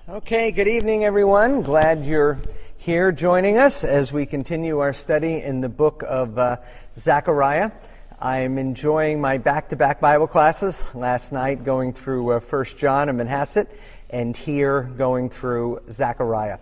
Okay, good evening, everyone. Glad you're here joining us as we continue our study in the book of Zechariah. I'm enjoying my back-to-back Bible classes. Last night going through 1 John and Manhasset, and here going through Zechariah.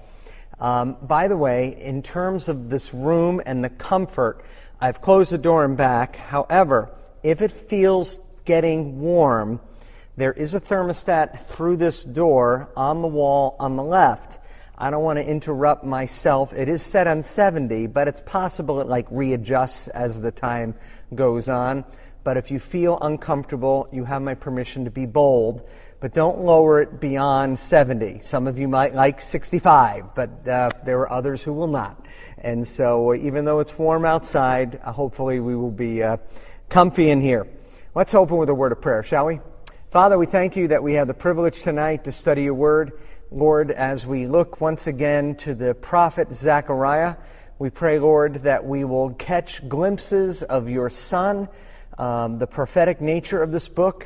By the way, in terms of this room and the comfort, I've closed the door and back. However, if it feels getting warm, there is a thermostat through this door on the wall on the left. I don't want to interrupt myself. It is set on 70, but it's possible it readjusts as the time goes on. But if you feel uncomfortable, you have my permission to be bold. But don't lower it beyond 70. Some of you might like 65, but there are others who will not. And so even though it's warm outside, hopefully we will be comfy in here. Let's open with a word of prayer, shall we? Father, we thank you that we have the privilege tonight to study your word. Lord, as we look once again to the prophet Zechariah, we pray, Lord, that we will catch glimpses of your Son. The prophetic nature of this book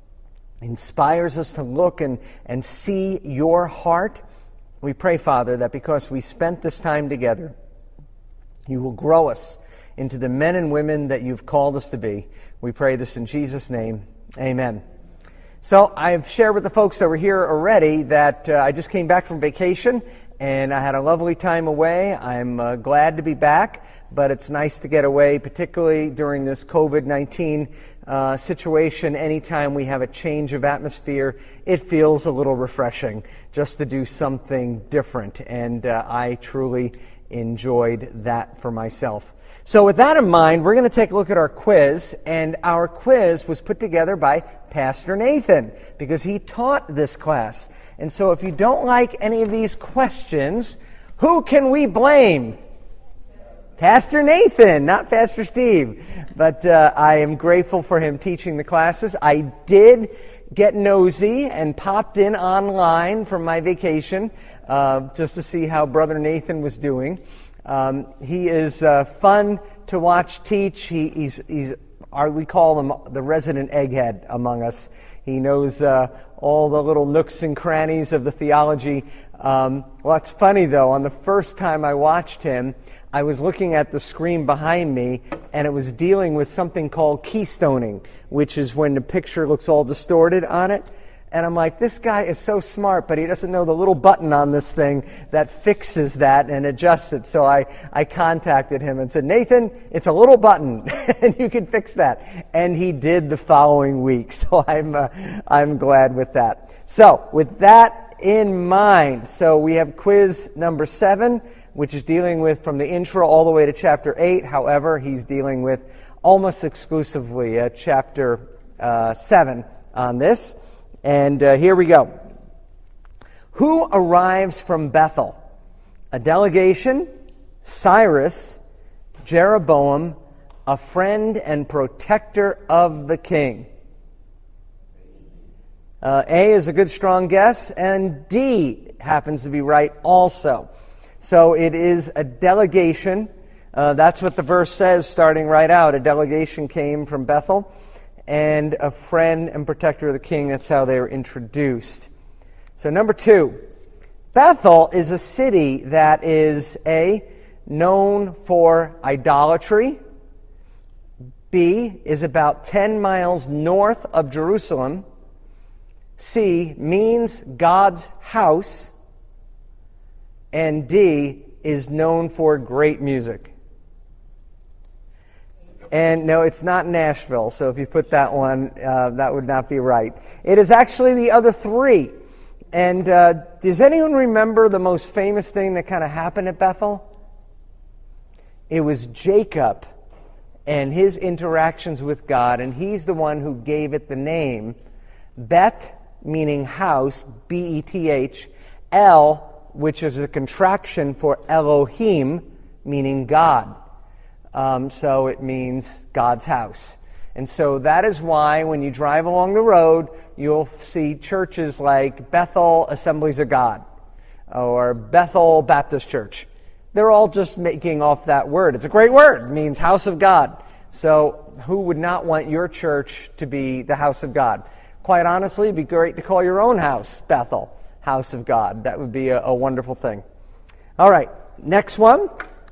inspires us to look and see your heart. We pray, Father, that because we spent this time together, you will grow us into the men and women that you've called us to be. We pray this in Jesus' name. Amen. So I've shared with the folks that were here already that I just came back from vacation and I had a lovely time away. I'm glad to be back, but it's nice to get away, particularly during this COVID-19 situation. Anytime we have a change of atmosphere, it feels a little refreshing just to do something different, and I truly enjoyed that for myself. So with that in mind, we're going to take a look at our quiz, and our quiz was put together by Pastor Nathan because he taught this class. And so if you don't like any of these questions, who can we blame? Pastor Nathan, not Pastor Steve. But I am grateful for him teaching the classes. I did get nosy and popped in online from my vacation just to see how Brother Nathan was doing. He is fun to watch teach. We call him the resident egghead among us. He knows all the little nooks and crannies of the theology. Well, it's funny though, on the first time I watched him, I was looking at the screen behind me, and it was dealing with something called keystoning, which is when the picture looks all distorted on it. And I'm like, this guy is so smart, but he doesn't know the little button on this thing that fixes that and adjusts it. So I contacted him and said, Nathan, it's a little button, and you can fix that. And he did the following week. So I'm glad with that. So with that in mind, so we have quiz number 7, which is dealing with from the intro all the way to chapter 8. However, he's dealing with almost exclusively chapter 7 on this. And here we go. Who arrives from Bethel? A delegation, Cyrus, Jeroboam, a friend and protector of the king. A is a good strong guess, and D happens to be right also. So it is a delegation. That's what the verse says starting right out. A delegation came from Bethel. And a friend and protector of the king. That's how they were introduced. So number 2, Bethel is a city that is A, known for idolatry. B, is about 10 miles north of Jerusalem. C, means God's house. And D, is known for great music. And no, it's not Nashville, so if you put that one, that would not be right. It is actually the other 3. And does anyone remember the most famous thing that kind of happened at Bethel? It was Jacob and his interactions with God, and he's the one who gave it the name. Bet, meaning house, B-E-T-H, El, which is a contraction for Elohim, meaning God. So it means God's house. And so that is why when you drive along the road, you'll see churches like Bethel Assemblies of God or Bethel Baptist Church. They're all just making off that word. It's a great word. It means house of God. So who would not want your church to be the house of God? Quite honestly, it'd be great to call your own house Bethel. house of God. That would be a wonderful thing. All right, next one.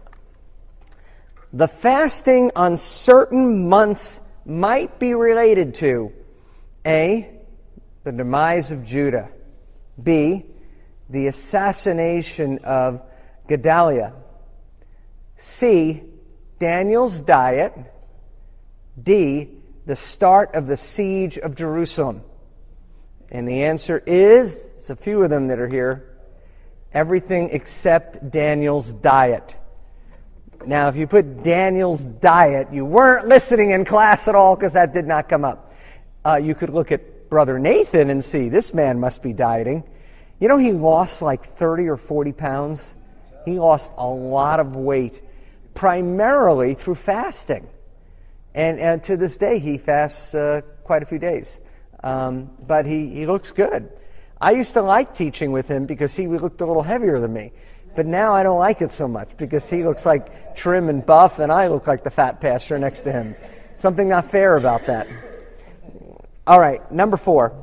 The fasting on certain months might be related to A, the demise of Judah, B, the assassination of Gedaliah, C, Daniel's diet, D, the start of the siege of Jerusalem. And the answer is, it's a few of them that are here, everything except Daniel's diet. Now, if you put Daniel's diet, you weren't listening in class at all because that did not come up. You could look at Brother Nathan and see, this man must be dieting. You know, he lost like 30 or 40 pounds. He lost a lot of weight, primarily through fasting. And to this day, he fasts quite a few days. But he looks good. I used to like teaching with him because he looked a little heavier than me. But now I don't like it so much because he looks like trim and buff and I look like the fat pastor next to him. Something not fair about that. All right, number 4.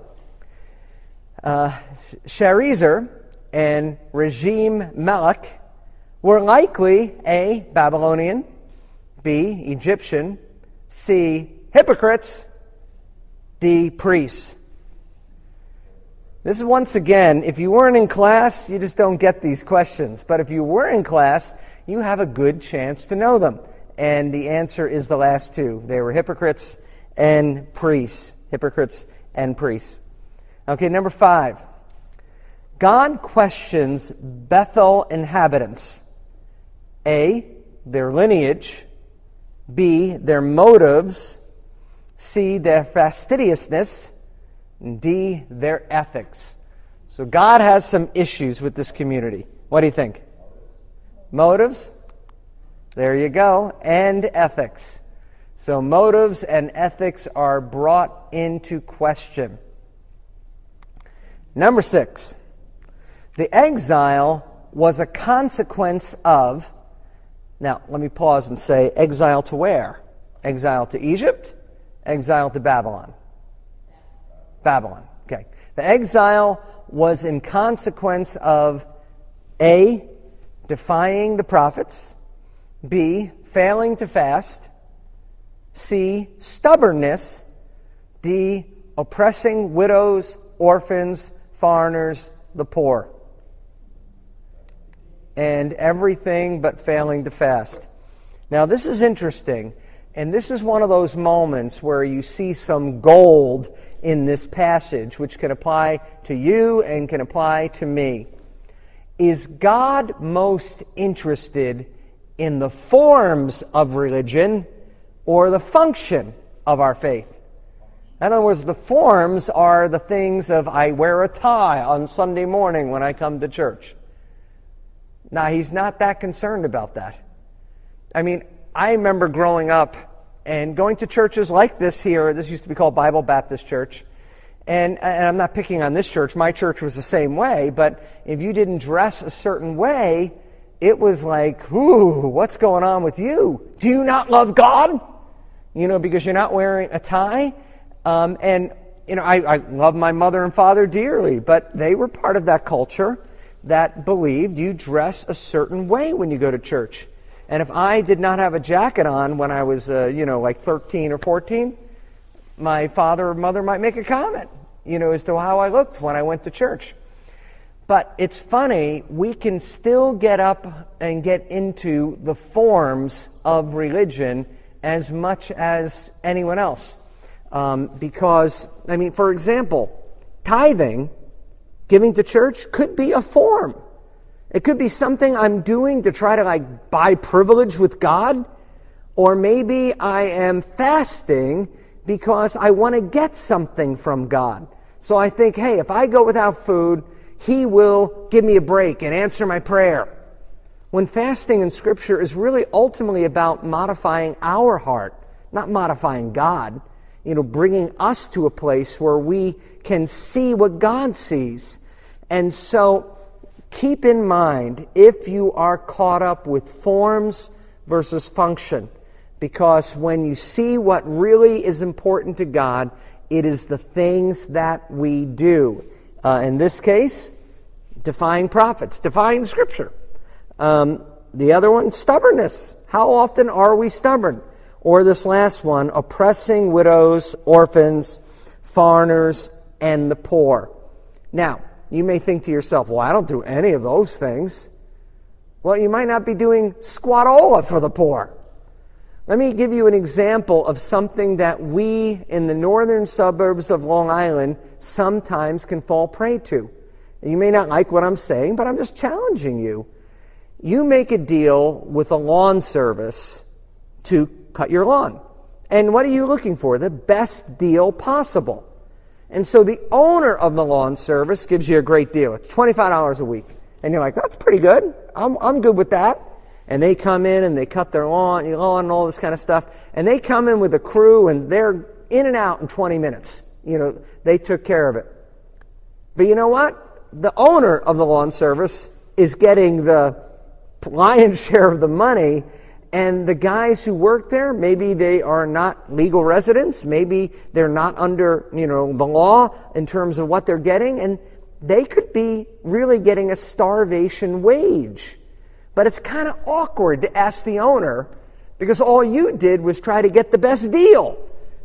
Sharezer and Regime Melech were likely A, Babylonian, B, Egyptian, C, hypocrites, D, priests. This is once again, if you weren't in class, you just don't get these questions. But if you were in class, you have a good chance to know them. And the answer is the last two. They were hypocrites and priests. Hypocrites and priests. Okay, number 5. God questions Bethel inhabitants. A, their lineage. B, their motives. C, their fastidiousness. And D, their ethics. So God has some issues with this community. What do you think? Motives? There you go. And ethics. So motives and ethics are brought into question. Number 6. The exile was a consequence of... Now, let me pause and say, exile to where? Exile to Egypt? Exile to Babylon? Babylon. Okay. The exile was in consequence of A, defying the prophets, B, failing to fast, C, stubbornness, D, oppressing widows, orphans, foreigners, the poor. And everything but failing to fast. Now, this is interesting. And this is one of those moments where you see some gold in this passage, which can apply to you and can apply to me. Is God most interested in the forms of religion or the function of our faith? In other words, the forms are the things of, I wear a tie on Sunday morning when I come to church. Now, he's not that concerned about that. I mean, I remember growing up and going to churches like this here. This used to be called Bible Baptist Church. And I'm not picking on this church. My church was the same way. But if you didn't dress a certain way, it was like, ooh, what's going on with you? Do you not love God? You know, because you're not wearing a tie. And, you know, I love my mother and father dearly. But they were part of that culture that believed you dress a certain way when you go to church. And if I did not have a jacket on when I was, like 13 or 14, my father or mother might make a comment, as to how I looked when I went to church. But it's funny, we can still get up and get into the forms of religion as much as anyone else. Because, for example, tithing, giving to church, could be a form. It could be something I'm doing to try to buy privilege with God. Or maybe I am fasting because I want to get something from God. So I think, hey, if I go without food, He will give me a break and answer my prayer. When fasting in Scripture is really ultimately about modifying our heart, not modifying God. Bringing us to a place where we can see what God sees. And so keep in mind, if you are caught up with forms versus function, because when you see what really is important to God, it is the things that we do. In this case, defying prophets, defying Scripture. The other one, stubbornness. How often are we stubborn? Or this last one, oppressing widows, orphans, foreigners, and the poor. Now, you may think to yourself, well, I don't do any of those things. Well, you might not be doing squatola for the poor. Let me give you an example of something that we in the northern suburbs of Long Island sometimes can fall prey to. And you may not like what I'm saying, but I'm just challenging you. You make a deal with a lawn service to cut your lawn. And what are you looking for? The best deal possible. And so the owner of the lawn service gives you a great deal. It's $25 a week. And you're like, that's pretty good. I'm good with that. And they come in and they cut their lawn and all this kind of stuff. And they come in with a crew and they're in and out in 20 minutes. They took care of it. But you know what? The owner of the lawn service is getting the lion's share of the money, and the guys who work there, maybe they are not legal residents, maybe they're not under the law in terms of what they're getting, and they could be really getting a starvation wage. But it's kind of awkward to ask the owner, because all you did was try to get the best deal.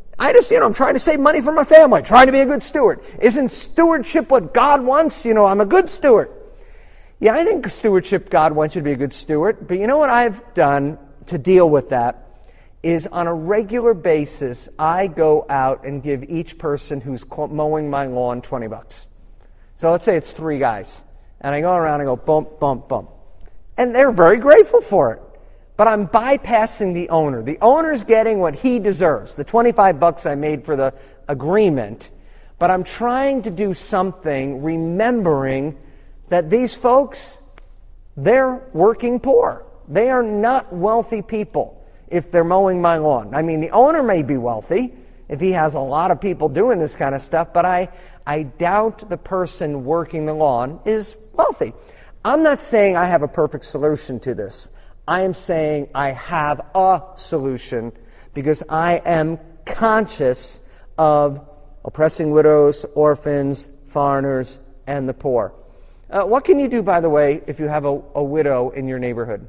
I'm trying to save money for my family, trying to be a good steward. Isn't stewardship what God wants? I'm a good steward. Yeah, I think stewardship, God wants you to be a good steward. But you know what I've done to deal with that is on a regular basis, I go out and give each person who's mowing my lawn $20. So let's say it's 3 guys. And I go around and go bump, bump, bump. And they're very grateful for it. But I'm bypassing the owner. The owner's getting what he deserves, the $25 I made for the agreement. But I'm trying to do something remembering that these folks, they're working poor. They are not wealthy people if they're mowing my lawn. I mean, the owner may be wealthy if he has a lot of people doing this kind of stuff, but I doubt the person working the lawn is wealthy. I'm not saying I have a perfect solution to this. I am saying I have a solution because I am conscious of oppressing widows, orphans, foreigners, and the poor. What can you do, by the way, if you have a widow in your neighborhood?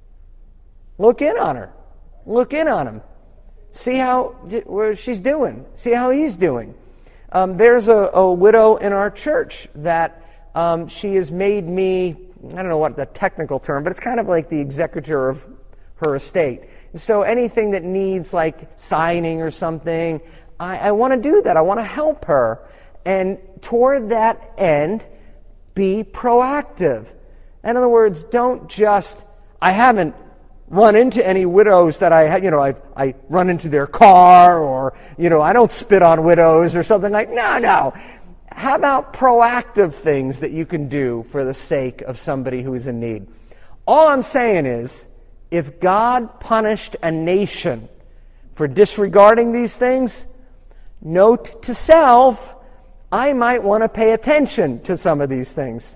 Look in on her. Look in on him. See where she's doing. See how he's doing. There's a widow in our church that she has made me, I don't know what the technical term, but it's kind of like the executor of her estate. So anything that needs like signing or something, I want to do that. I want to help her. And toward that end, be proactive. In other words, don't just, I haven't run into any widows that I run into their car, or, I don't spit on widows or something like, no. How about proactive things that you can do for the sake of somebody who is in need? All I'm saying is, if God punished a nation for disregarding these things, note to self, I might want to pay attention to some of these things.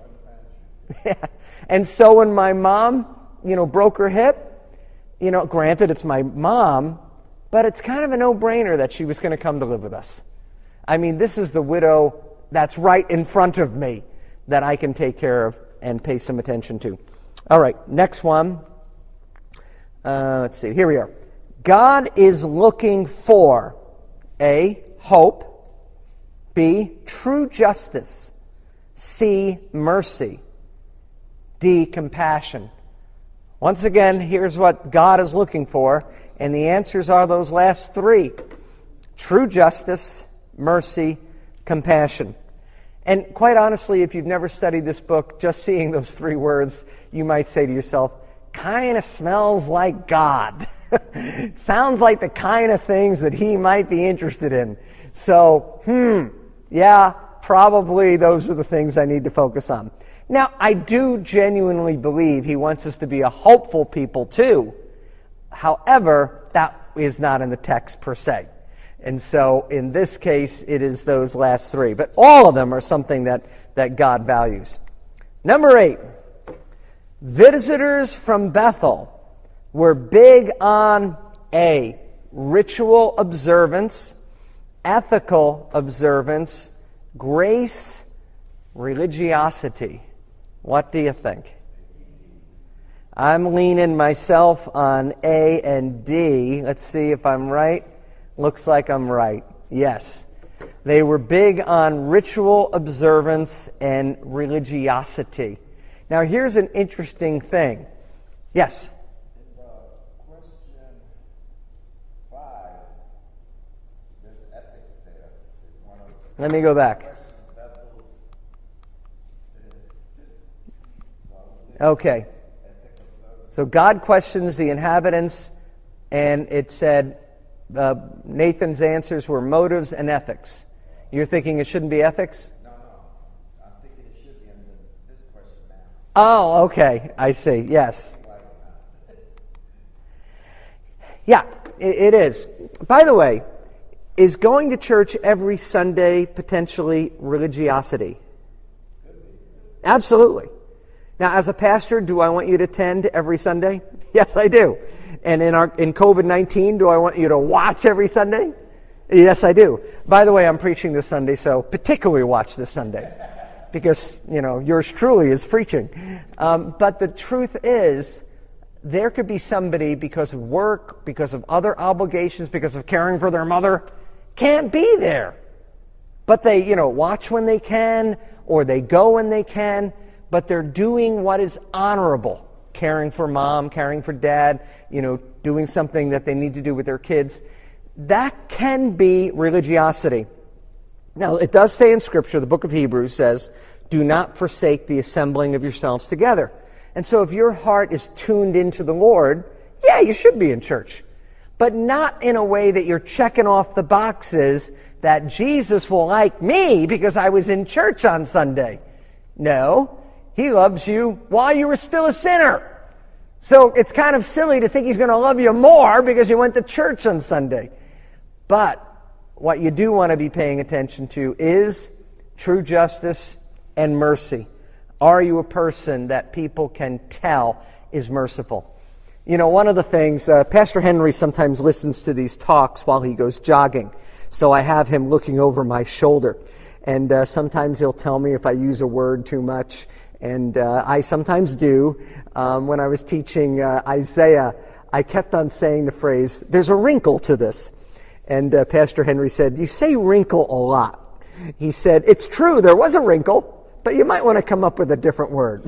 And so when my mom, broke her hip, granted it's my mom, but it's kind of a no-brainer that she was going to come to live with us. I mean, this is the widow that's right in front of me that I can take care of and pay some attention to. All right, next one. Let's see, here we are. God is looking for A, hope, B, true justice, C, mercy, D, compassion. Once again, here's what God is looking for, and the answers are those last 3. True justice, mercy, compassion. And quite honestly, if you've never studied this book, just seeing those 3 words, you might say to yourself, kind of smells like God. Sounds like the kind of things that he might be interested in. So, yeah, probably those are the things I need to focus on. Now, I do genuinely believe he wants us to be a hopeful people too. However, that is not in the text per se. And so, in this case, it is those last 3. But all of them are something that God values. Number 8. Visitors from Bethel were big on A, ritual observance, ethical observance, grace, religiosity. What do you think? I'm leaning myself on A and D. Let's see if I'm right. Looks like I'm right. Yes. They were big on ritual observance and religiosity. Now, here's an interesting thing. Yes? In question 5, there's ethics there. It's one of the Let me go back. questions that those Okay. So God questions the inhabitants, and it said Nathan's answers were motives and ethics. You're thinking it shouldn't be ethics? No. I'm thinking it should be under this question now. Oh, okay. I see. Yes. Yeah, it is. By the way, is going to church every Sunday potentially religiosity? Absolutely. Now, as a pastor, do I want you to attend every Sunday? Yes, I do. And in COVID-19, do I want you to watch every Sunday? Yes, I do. By the way, I'm preaching this Sunday, so particularly watch this Sunday. Because, yours truly is preaching. But the truth is, there could be somebody, because of work, because of other obligations, because of caring for their mother, can't be there. But they, watch when they can, or they go when they can, but they're doing what is honorable. Caring for mom, caring for dad, doing something that they need to do with their kids. That can be religiosity. Now, it does say in Scripture, the book of Hebrews says, do not forsake the assembling of yourselves together. And so if your heart is tuned into the Lord, yeah, you should be in church. But not in a way that you're checking off the boxes that Jesus will like me because I was in church on Sunday. No, He loves you while you were still a sinner. So it's kind of silly to think He's going to love you more because you went to church on Sunday. But what you do want to be paying attention to is true justice and mercy. Are you a person that people can tell is merciful? One of the things, Pastor Henry sometimes listens to these talks while he goes jogging. So I have him looking over my shoulder. And sometimes he'll tell me if I use a word too much. And I sometimes do. When I was teaching Isaiah, I kept on saying the phrase, there's a wrinkle to this. And Pastor Henry said, you say wrinkle a lot. He said, it's true, there was a wrinkle, but you might want to come up with a different word.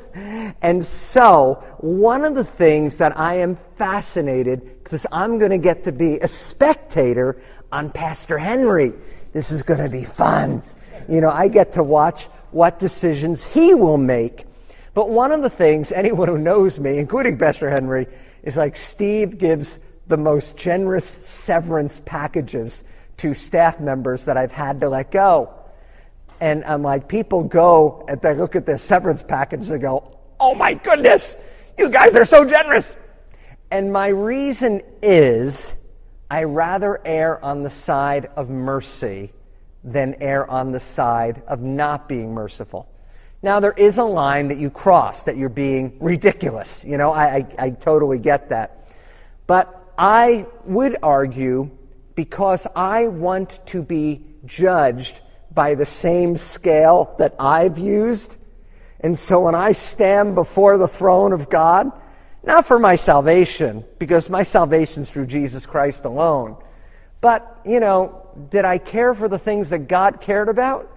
And so, one of the things that I am fascinated, because I'm going to get to be a spectator on Pastor Henry. This is going to be fun. I get to watch what decisions he will make. But one of the things, anyone who knows me, including Pastor Henry, is like Steve gives the most generous severance packages to staff members that I've had to let go. And I'm like, people go and they look at their severance package and they go, oh my goodness, you guys are so generous. And my reason is I rather err on the side of mercy than err on the side of not being merciful. Now, there is a line that you cross, that you're being ridiculous. I totally get that. But I would argue, because I want to be judged by the same scale that I've used, and so when I stand before the throne of God, not for my salvation, because my salvation's through Jesus Christ alone, but, did I care for the things that God cared about?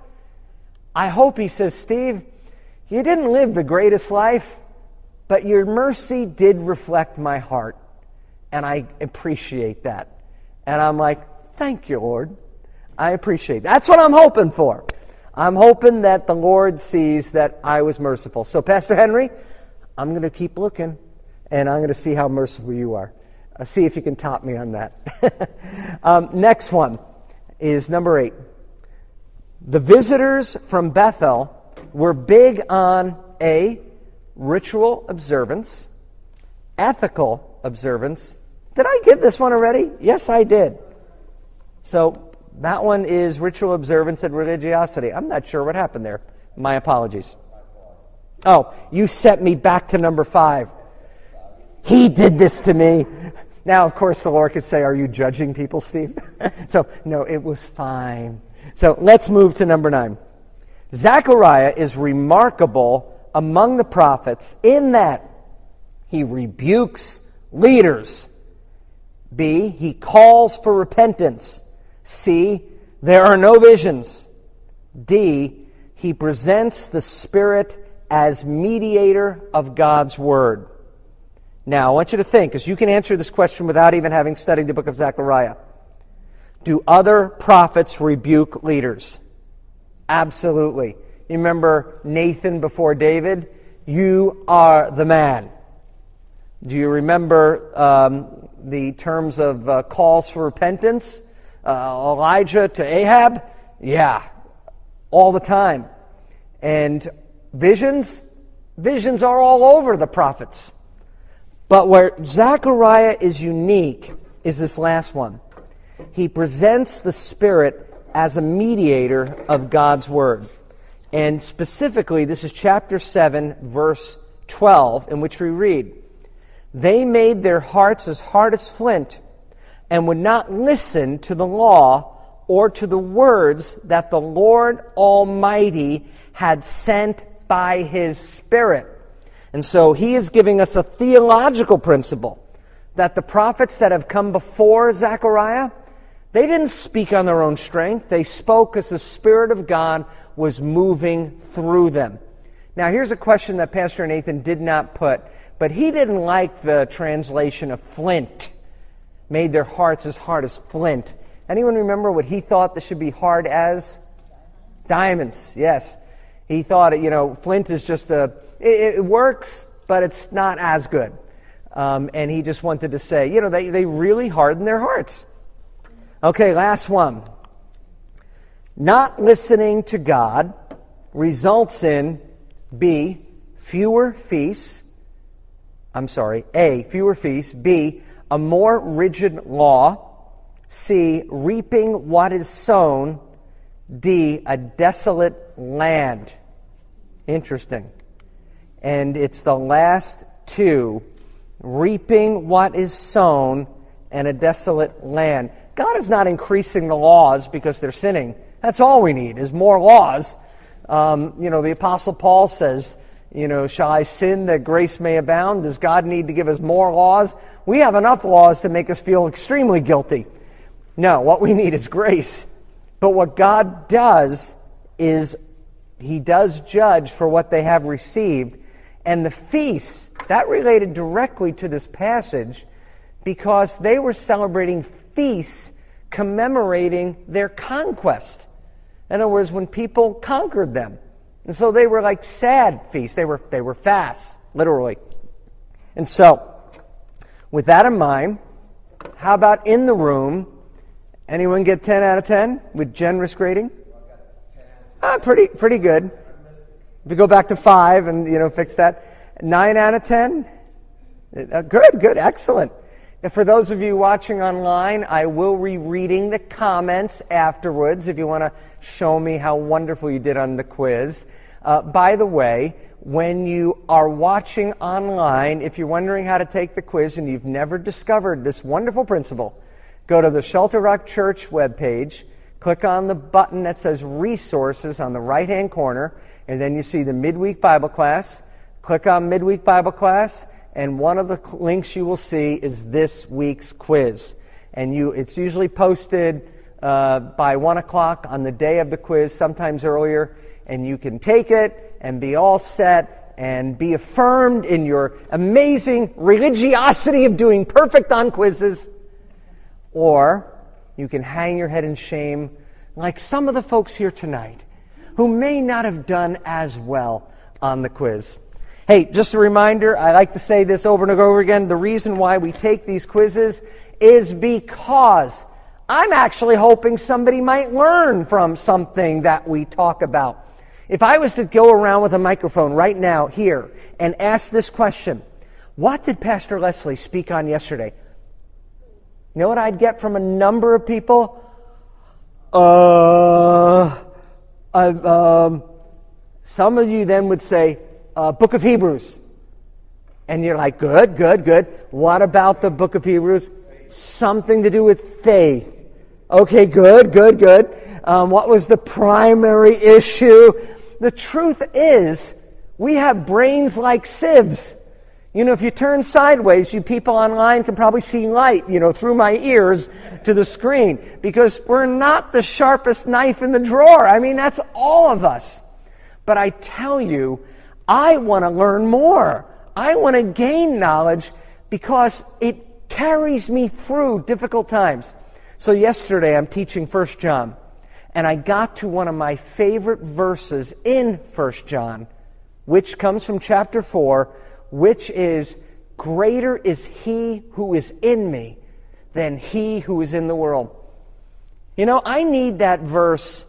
I hope He says, Steve, you didn't live the greatest life, but your mercy did reflect my heart, and I appreciate that. And I'm like, thank you, Lord. I appreciate it. That's what I'm hoping for. I'm hoping that the Lord sees that I was merciful. So, Pastor Henry, I'm going to keep looking, and I'm going to see how merciful you are. See if you can top me on that. Next one is number 8. The visitors from Bethel were big on A, ritual observance, ethical observance. Did I give this one already? Yes, I did. So that one is ritual observance and religiosity. I'm not sure what happened there. My apologies. Oh, you set me back to number 5. He did this to me. Now, of course, the Lord could say, are you judging people, Steve? So, no, it was fine. So let's move to number 9. Zechariah is remarkable among the prophets, in that he rebukes leaders. B, he calls for repentance. C, there are no visions. D, he presents the Spirit as mediator of God's Word. Now, I want you to think, because you can answer this question without even having studied the book of Zechariah. Do other prophets rebuke leaders? Absolutely. You remember Nathan before David? You are the man. Do you remember the terms of calls for repentance? Elijah to Ahab? Yeah, all the time. And visions? Visions are all over the prophets. But where Zechariah is unique is this last one. He presents the Spirit as a mediator of God's Word. And specifically, this is chapter 7, verse 12, in which we read, "They made their hearts as hard as flint, and would not listen to the law or to the words that the Lord Almighty had sent by His Spirit." And so he is giving us a theological principle that the prophets that have come before Zechariah, they didn't speak on their own strength. They spoke as the Spirit of God was moving through them. Now, here's a question that Pastor Nathan did not put, but he didn't like the translation of flint. Made their hearts as hard as flint. Anyone remember what he thought this should be hard as? Diamonds, yes. He thought, flint is just it works, but it's not as good. And he just wanted to say, they really harden their hearts. Okay, last one. Not listening to God results in B, fewer feasts. A, fewer feasts. B, a more rigid law. C, reaping what is sown. D, a desolate land. Interesting. And it's the last two, reaping what is sown and a desolate land. God is not increasing the laws because they're sinning. That's all we need is more laws. The Apostle Paul says, shall I sin that grace may abound? Does God need to give us more laws? We have enough laws to make us feel extremely guilty. No, what we need is grace. But what God does is He does judge for what they have received. And the feasts, that related directly to this passage because they were celebrating feasts commemorating their conquest. In other words, when people conquered them. And so they were like sad feasts. They were fasts, literally. And so, with that in mind, how about in the room? Anyone get 10 out of 10 with generous grading? Pretty good. If you go back to 5 and fix that, 9 out of 10. Good, excellent. And for those of you watching online, I will be reading the comments afterwards if you want to show me how wonderful you did on the quiz. By the way, when you are watching online, if you're wondering how to take the quiz and you've never discovered this wonderful principle, go to the Shelter Rock Church webpage, click on the button that says Resources on the right-hand corner, and then you see the Midweek Bible Class. Click on Midweek Bible Class, and one of the links you will see is this week's quiz. And it's usually posted by 1 o'clock on the day of the quiz, sometimes earlier, and you can take it and be all set and be affirmed in your amazing religiosity of doing perfect on quizzes. Or you can hang your head in shame like some of the folks here tonight who may not have done as well on the quiz. Hey, just a reminder, I like to say this over and over again, the reason why we take these quizzes is because I'm actually hoping somebody might learn from something that we talk about. If I was to go around with a microphone right now here and ask this question, what did Pastor Leslie speak on yesterday? You know what I'd get from a number of people? Some of you then would say, Book of Hebrews. And you're like, good. What about the Book of Hebrews? Something to do with faith. Okay, good. What was the primary issue? The truth is, We have brains like sieves. You know, if you turn sideways, you people online can probably see light, through my ears to the screen, because we're not the sharpest knife in the drawer. I mean, that's all of us. But I tell you, I want to learn more. I want to gain knowledge because it carries me through difficult times. So yesterday I'm teaching 1 John, and I got to one of my favorite verses in 1 John, which comes from chapter 4, which is, greater is he who is in me than he who is in the world. I need that verse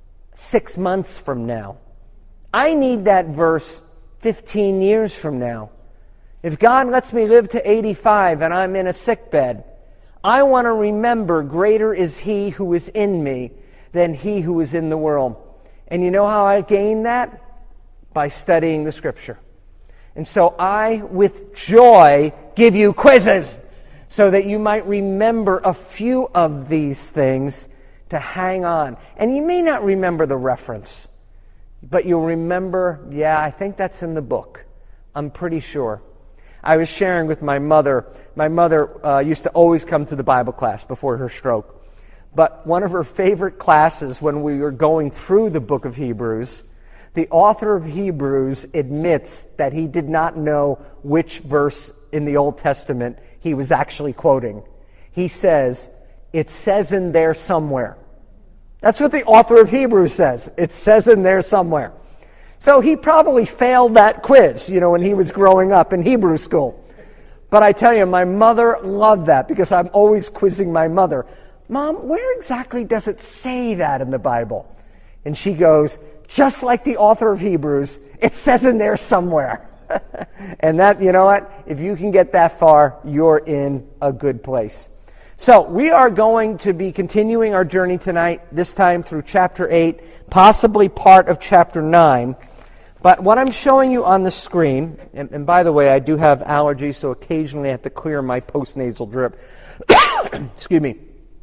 6 months from now. I need that verse 15 years from now. If God lets me live to 85 and I'm in a sick bed, I want to remember, greater is he who is in me than he who is in the world. And you know how I gain that? By studying the Scripture. And so I, with joy, give you quizzes so that you might remember a few of these things to hang on. And you may not remember the reference, but you'll remember, I think that's in the book. I'm pretty sure. I was sharing with my mother. My mother used to always come to the Bible class before her stroke. But one of her favorite classes when we were going through the book of Hebrews, the author of Hebrews admits that he did not know which verse in the Old Testament he was actually quoting. He says, it says in there somewhere. That's what the author of Hebrews says. It says in there somewhere. So he probably failed that quiz, when he was growing up in Hebrew school. But I tell you, my mother loved that because I'm always quizzing my mother. Mom, where exactly does it say that in the Bible? And she goes, just like the author of Hebrews, it says in there somewhere. And that, you know what? If you can get that far, you're in a good place. So we are going to be continuing our journey tonight, this time through chapter 8, possibly part of chapter 9. But what I'm showing you on the screen, and by the way, I do have allergies, so occasionally I have to clear my postnasal drip. Excuse me.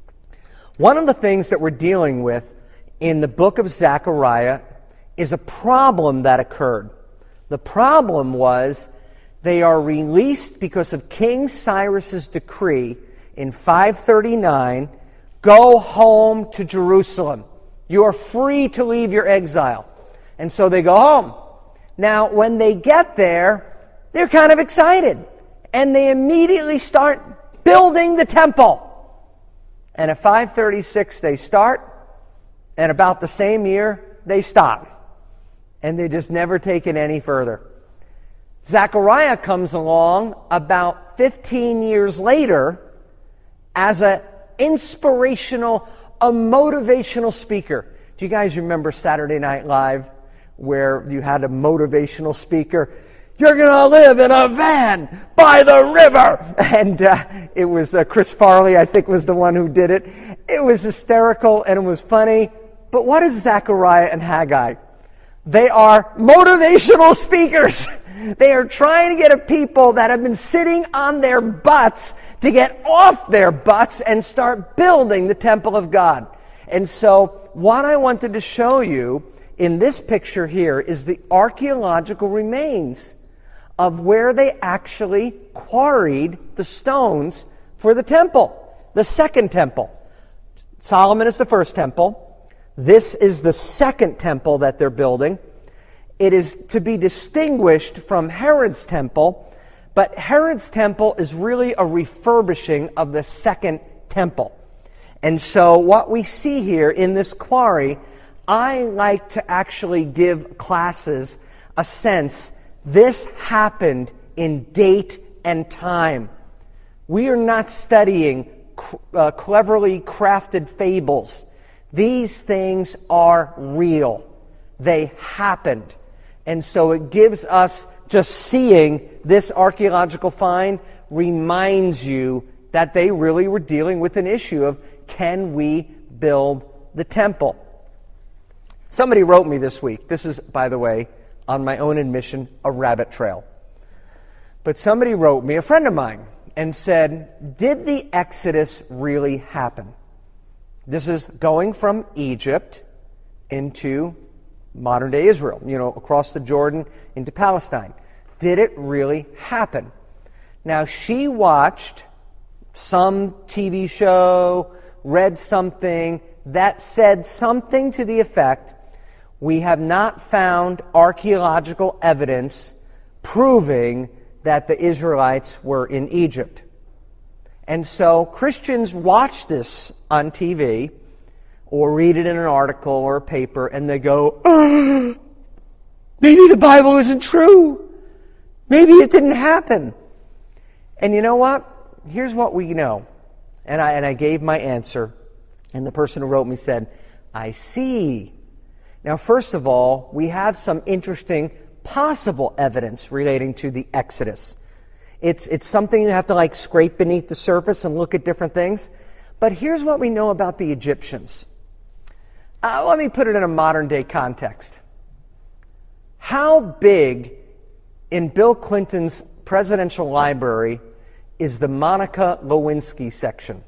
One of the things that we're dealing with in the book of Zechariah is a problem that occurred. The problem was they are released because of King Cyrus's decree in 539, go home to Jerusalem. You are free to leave your exile. And so they go home. Now, when they get there, they're kind of excited. And they immediately start building the temple. And at 536 they start, and about the same year they stop. And they just never take it any further. Zechariah comes along about 15 years later as an inspirational, a motivational speaker. Do you guys remember Saturday Night Live where you had a motivational speaker? You're going to live in a van by the river. And it was Chris Farley, I think, was the one who did it. It was hysterical and it was funny. But what is Zechariah and Haggai? They are motivational speakers. They are trying to get a people that have been sitting on their butts to get off their butts and start building the temple of God. And so what I wanted to show you in this picture here is the archaeological remains of where they actually quarried the stones for the temple, the second temple. Solomon is the first temple. This is the second temple that they're building. It is to be distinguished from Herod's temple, but Herod's temple is really a refurbishing of the second temple. And so what we see here in this quarry, I like to actually give classes a sense. This happened in date and time. We are not studying cleverly crafted fables. These things are real. They happened. And so it gives us, just seeing this archaeological find reminds you that they really were dealing with an issue of, can we build the temple? Somebody wrote me this week. This is, by the way, on my own admission, a rabbit trail. But somebody wrote me, a friend of mine, and said, did the Exodus really happen? This is going from Egypt into modern-day Israel, across the Jordan into Palestine. Did it really happen? Now, she watched some TV show, read something that said something to the effect, we have not found archaeological evidence proving that the Israelites were in Egypt. And so Christians watch this on TV or read it in an article or a paper and they go, maybe the Bible isn't true. Maybe it didn't happen. And you know what? Here's what we know. And I gave my answer. And the person who wrote me said, I see. Now, first of all, we have some interesting possible evidence relating to the Exodus. It's something you have to scrape beneath the surface and look at different things. But here's what we know about the Egyptians. Let me put it in a modern day context. How big in Bill Clinton's presidential library is the Monica Lewinsky section?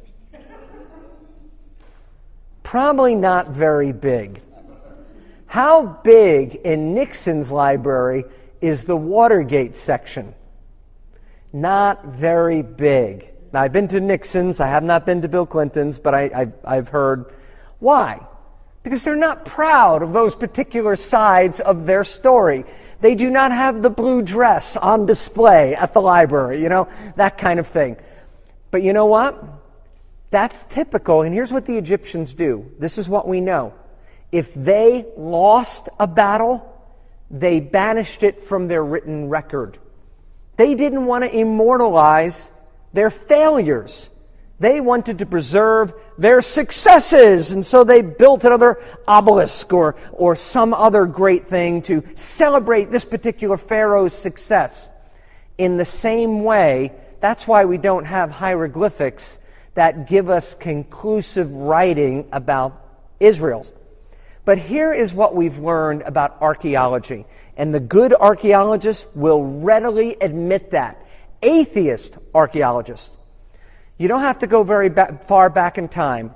Probably not very big. How big in Nixon's library is the Watergate section? Not very big. Now, I've been to Nixon's. I have not been to Bill Clinton's, but I've heard. Why? Because they're not proud of those particular sides of their story. They do not have the blue dress on display at the library, that kind of thing. But you know what? That's typical, and here's what the Egyptians do. This is what we know. If they lost a battle, they banished it from their written record. They didn't want to immortalize their failures. They wanted to preserve their successes, and so they built another obelisk or some other great thing to celebrate this particular pharaoh's success. In the same way, that's why we don't have hieroglyphics that give us conclusive writing about Israel's. But here is what we've learned about archaeology, and the good archaeologists will readily admit that. Atheist archaeologists. You don't have to go very far back in time.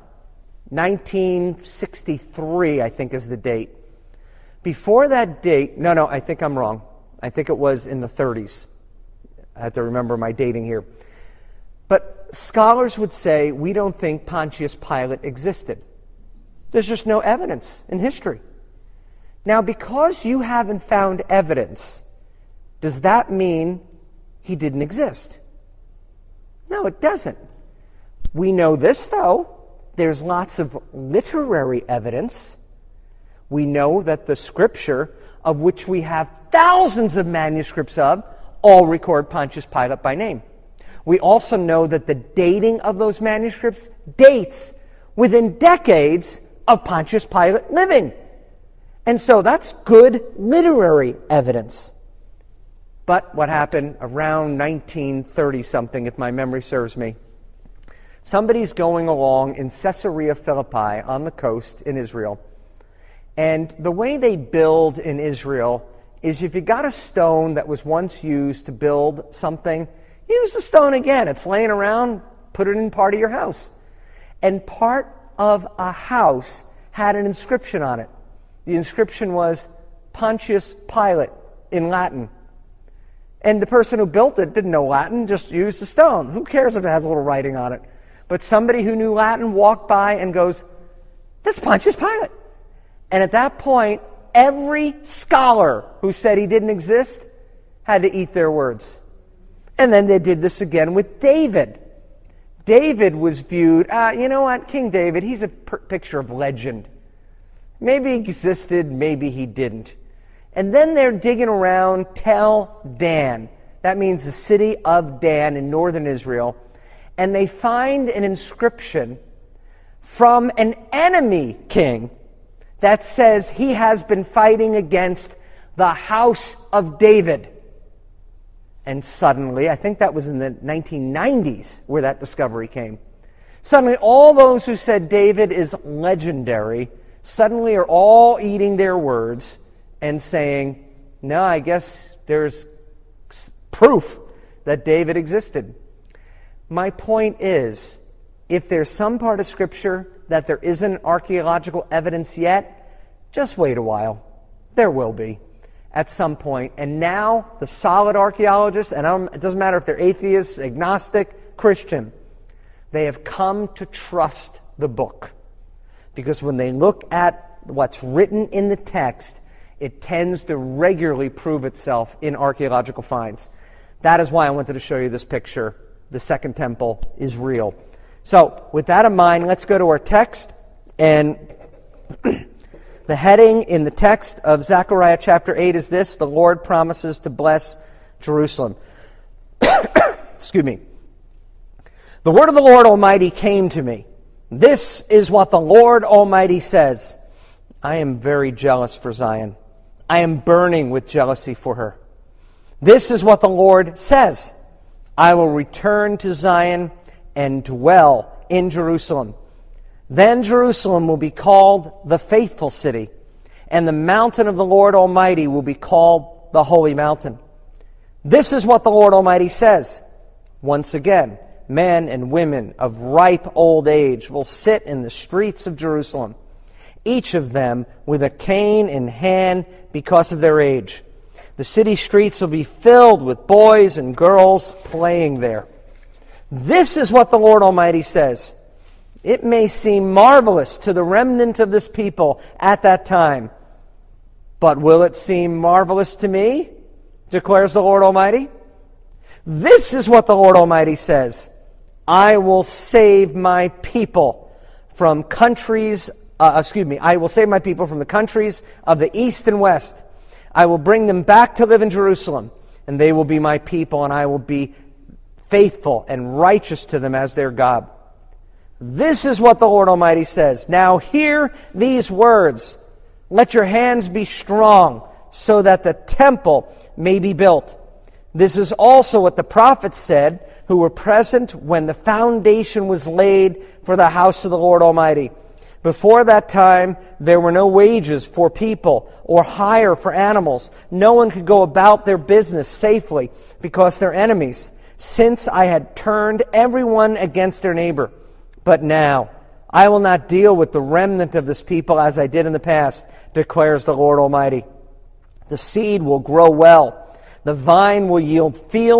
1963, I think, is the date. Before that date, no, I think I'm wrong. I think it was in the 30s. I have to remember my dating here. But scholars would say, we don't think Pontius Pilate existed. There's just no evidence in history. Now, because you haven't found evidence, does that mean he didn't exist? No, it doesn't. We know this, though. There's lots of literary evidence. We know that the Scripture, of which we have thousands of manuscripts of, all record Pontius Pilate by name. We also know that the dating of those manuscripts dates within decades of Pontius Pilate living. And so that's good literary evidence. But what happened around 1930-something, if my memory serves me, somebody's going along in Caesarea Philippi on the coast in Israel. And the way they build in Israel is if you got a stone that was once used to build something, use the stone again. It's laying around, put it in part of your house. And part of a house had an inscription on it. The inscription was Pontius Pilate in Latin. And the person who built it didn't know Latin, just used the stone. Who cares if it has a little writing on it? But somebody who knew Latin walked by and goes, that's Pontius Pilate. And at that point, every scholar who said he didn't exist had to eat their words. And then they did this again with David. David was viewed, you know what, King David, he's a picture of legend. Maybe he existed, maybe he didn't. And then they're digging around Tel Dan. That means the city of Dan in northern Israel. And they find an inscription from an enemy king that says he has been fighting against the house of David. And suddenly, I think that was in the 1990s where that discovery came. Suddenly, all those who said David is legendary suddenly are all eating their words and saying, no, I guess there's proof that David existed. My point is, if there's some part of Scripture that there isn't archaeological evidence yet, just wait a while. There will be at some point. And now the solid archaeologists, and it doesn't matter if they're atheists, agnostic, Christian, they have come to trust the book. Because when they look at what's written in the text, it tends to regularly prove itself in archaeological finds. That is why I wanted to show you this picture. The Second Temple is real. So, with that in mind, let's go to our text. And the heading in the text of Zechariah chapter 8 is this: the Lord promises to bless Jerusalem. Excuse me. The word of the Lord Almighty came to me. This is what the Lord Almighty says. I am very jealous for Zion. I am burning with jealousy for her. This is what the Lord says. I will return to Zion and dwell in Jerusalem. Then Jerusalem will be called the faithful city, and the mountain of the Lord Almighty will be called the holy mountain. This is what the Lord Almighty says. Once again, men and women of ripe old age will sit in the streets of Jerusalem, each of them with a cane in hand because of their age. The city streets will be filled with boys and girls playing there. This is what the Lord Almighty says. It may seem marvelous to the remnant of this people at that time, but will it seem marvelous to me? Declares the Lord Almighty. This is what the Lord Almighty says. I will save my people from countries, I will save my people from the countries of the east and west. I will bring them back to live in Jerusalem, and they will be my people, and I will be faithful and righteous to them as their God. This is what the Lord Almighty says. Now hear these words. Let your hands be strong, so that the temple may be built. This is also what the prophets said, who were present when the foundation was laid for the house of the Lord Almighty. Before that time, there were no wages for people or hire for animals. No one could go about their business safely because they're enemies, since I had turned everyone against their neighbor. But now, I will not deal with the remnant of this people as I did in the past, declares the Lord Almighty. The seed will grow well. The vine will yield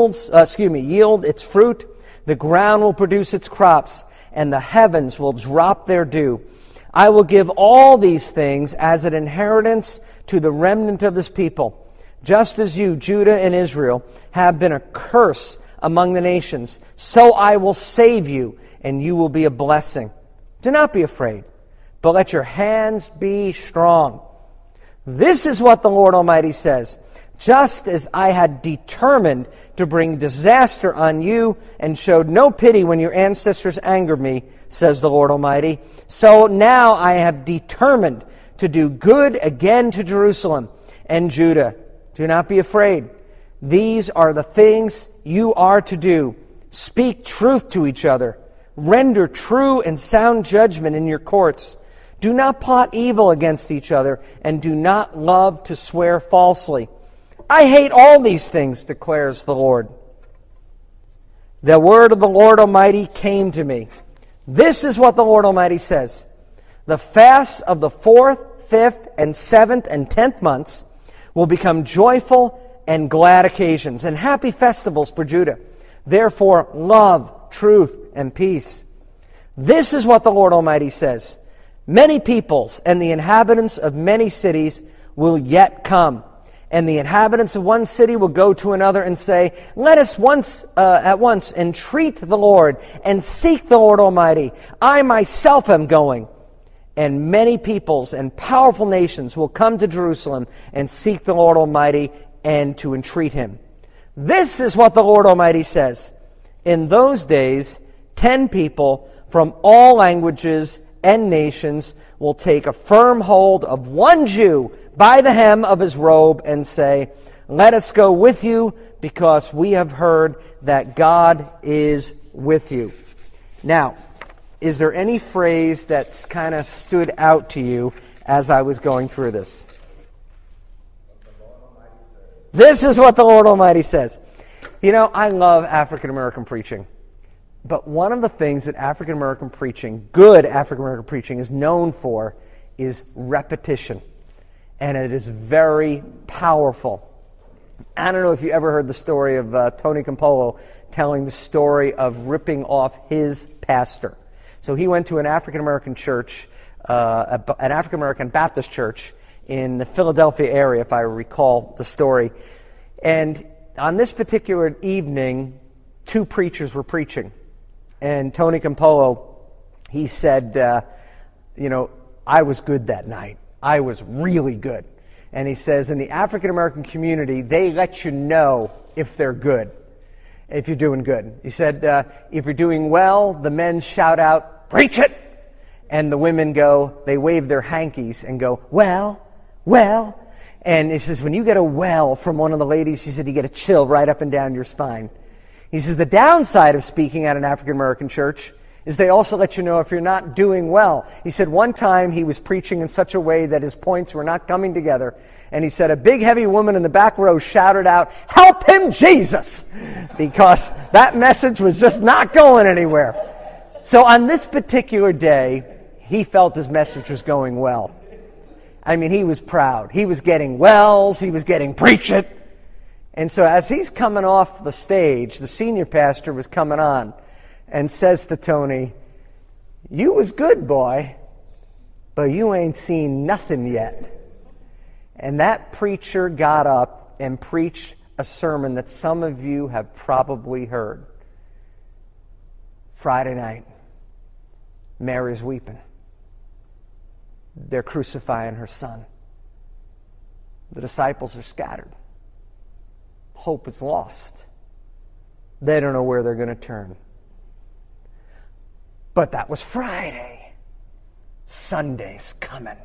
yield its fruit. The ground will produce its crops, and the heavens will drop their dew. I will give all these things as an inheritance to the remnant of this people. Just as you, Judah and Israel, have been a curse among the nations, so I will save you, and you will be a blessing. Do not be afraid, but let your hands be strong. This is what the Lord Almighty says. Just as I had determined to bring disaster on you and showed no pity when your ancestors angered me, says the Lord Almighty, so now I have determined to do good again to Jerusalem and Judah. Do not be afraid. These are the things you are to do. Speak truth to each other. Render true and sound judgment in your courts. Do not plot evil against each other, and do not love to swear falsely. I hate all these things, declares the Lord. The word of the Lord Almighty came to me. This is what the Lord Almighty says. The fasts of the 4th, 5th, and 7th, and 10th months will become joyful and glad occasions, and happy festivals for Judah. Therefore, love, truth, and peace. This is what the Lord Almighty says. Many peoples and the inhabitants of many cities will yet come. And the inhabitants of one city will go to another and say, let us at once entreat the Lord and seek the Lord Almighty. I myself am going. And many peoples and powerful nations will come to Jerusalem and seek the Lord Almighty and to entreat Him. This is what the Lord Almighty says. In those days, 10 people from all languages and nations will take a firm hold of one Jew by the hem of his robe and say, let us go with you, because we have heard that God is with you. Now, is there any phrase that's kind of stood out to you as I was going through this? This is what the Lord Almighty says. You know, I love African American preaching. But one of the things that African American preaching, good African American preaching, is known for is repetition. and it is very powerful. I don't know if you ever heard the story of Tony Campolo telling the story of ripping off his pastor. So he went to an African-American church, an African-American Baptist church in the Philadelphia area, if I recall the story. And on this particular evening, two preachers were preaching. And Tony Campolo, he said, I was good that night. I was really good. And he says, in the African-American community, they let you know if they're good, if you're doing good. He said, if you're doing well, the men shout out, "Preach it!" And the women they wave their hankies and go, well. And he says, when you get a well from one of the ladies, he said, you get a chill right up and down your spine. He says, the downside of speaking at an African-American church is they also let you know if you're not doing well. He said one time he was preaching in such a way that his points were not coming together. And he said a big heavy woman in the back row shouted out, "Help him, Jesus!" Because that message was just not going anywhere. So on this particular day, he felt his message was going well. I mean, he was proud. He was getting wells. He was getting "preach it." And so as he's coming off the stage, the senior pastor was coming on and says to Tony, "You was good, boy, but you ain't seen nothing yet." And that preacher got up and preached a sermon that some of you have probably heard. Friday night, Mary's weeping. They're crucifying her son. The disciples are scattered. Hope is lost. They don't know where they're going to turn. But that was Friday. Sunday's coming.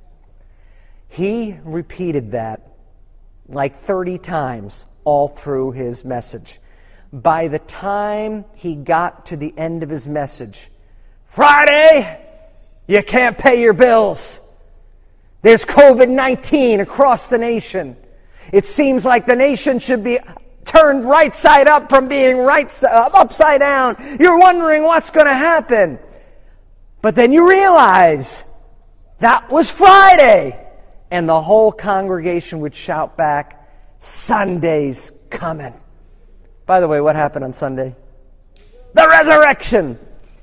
He repeated that like 30 times all through his message. By the time he got to the end of his message, Friday, you can't pay your bills. There's COVID-19 across the nation. It seems like the nation should be turned right side up from being upside down. You're wondering what's going to happen. But then you realize that was Friday. And the whole congregation would shout back, "Sunday's coming." By the way, what happened on Sunday? The resurrection.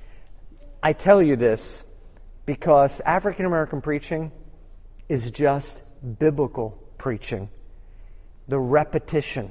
I tell you this because African American preaching is just biblical preaching. The repetition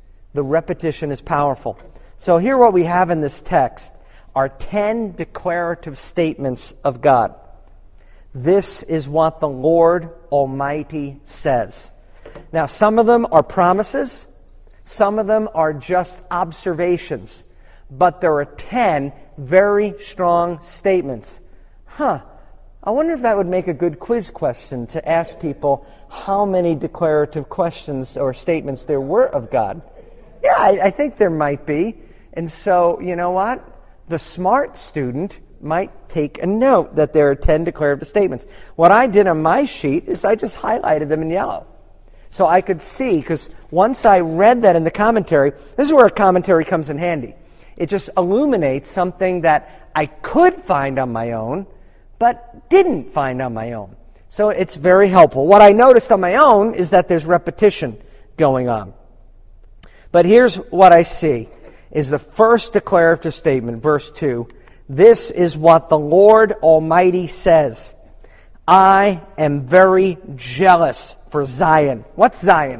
is powerful. So here what we have in this text are 10 declarative statements of God. This is what the Lord Almighty says. Now, some of them are promises. Some of them are just observations. But there are 10 very strong statements. I wonder if that would make a good quiz question to ask people how many declarative questions or statements there were of God. Yeah, I think there might be. And so, you know what? The smart student might take a note that there are 10 declarative statements. What I did on my sheet is I just highlighted them in yellow. So I could see, because once I read that in the commentary, this is where a commentary comes in handy. It just illuminates something that I could find on my own, but didn't find on my own. So it's very helpful. What I noticed on my own is that there's repetition going on. But here's what I see, is the first declarative statement, verse 2. This is what the Lord Almighty says. I am very jealous for Zion. What's Zion?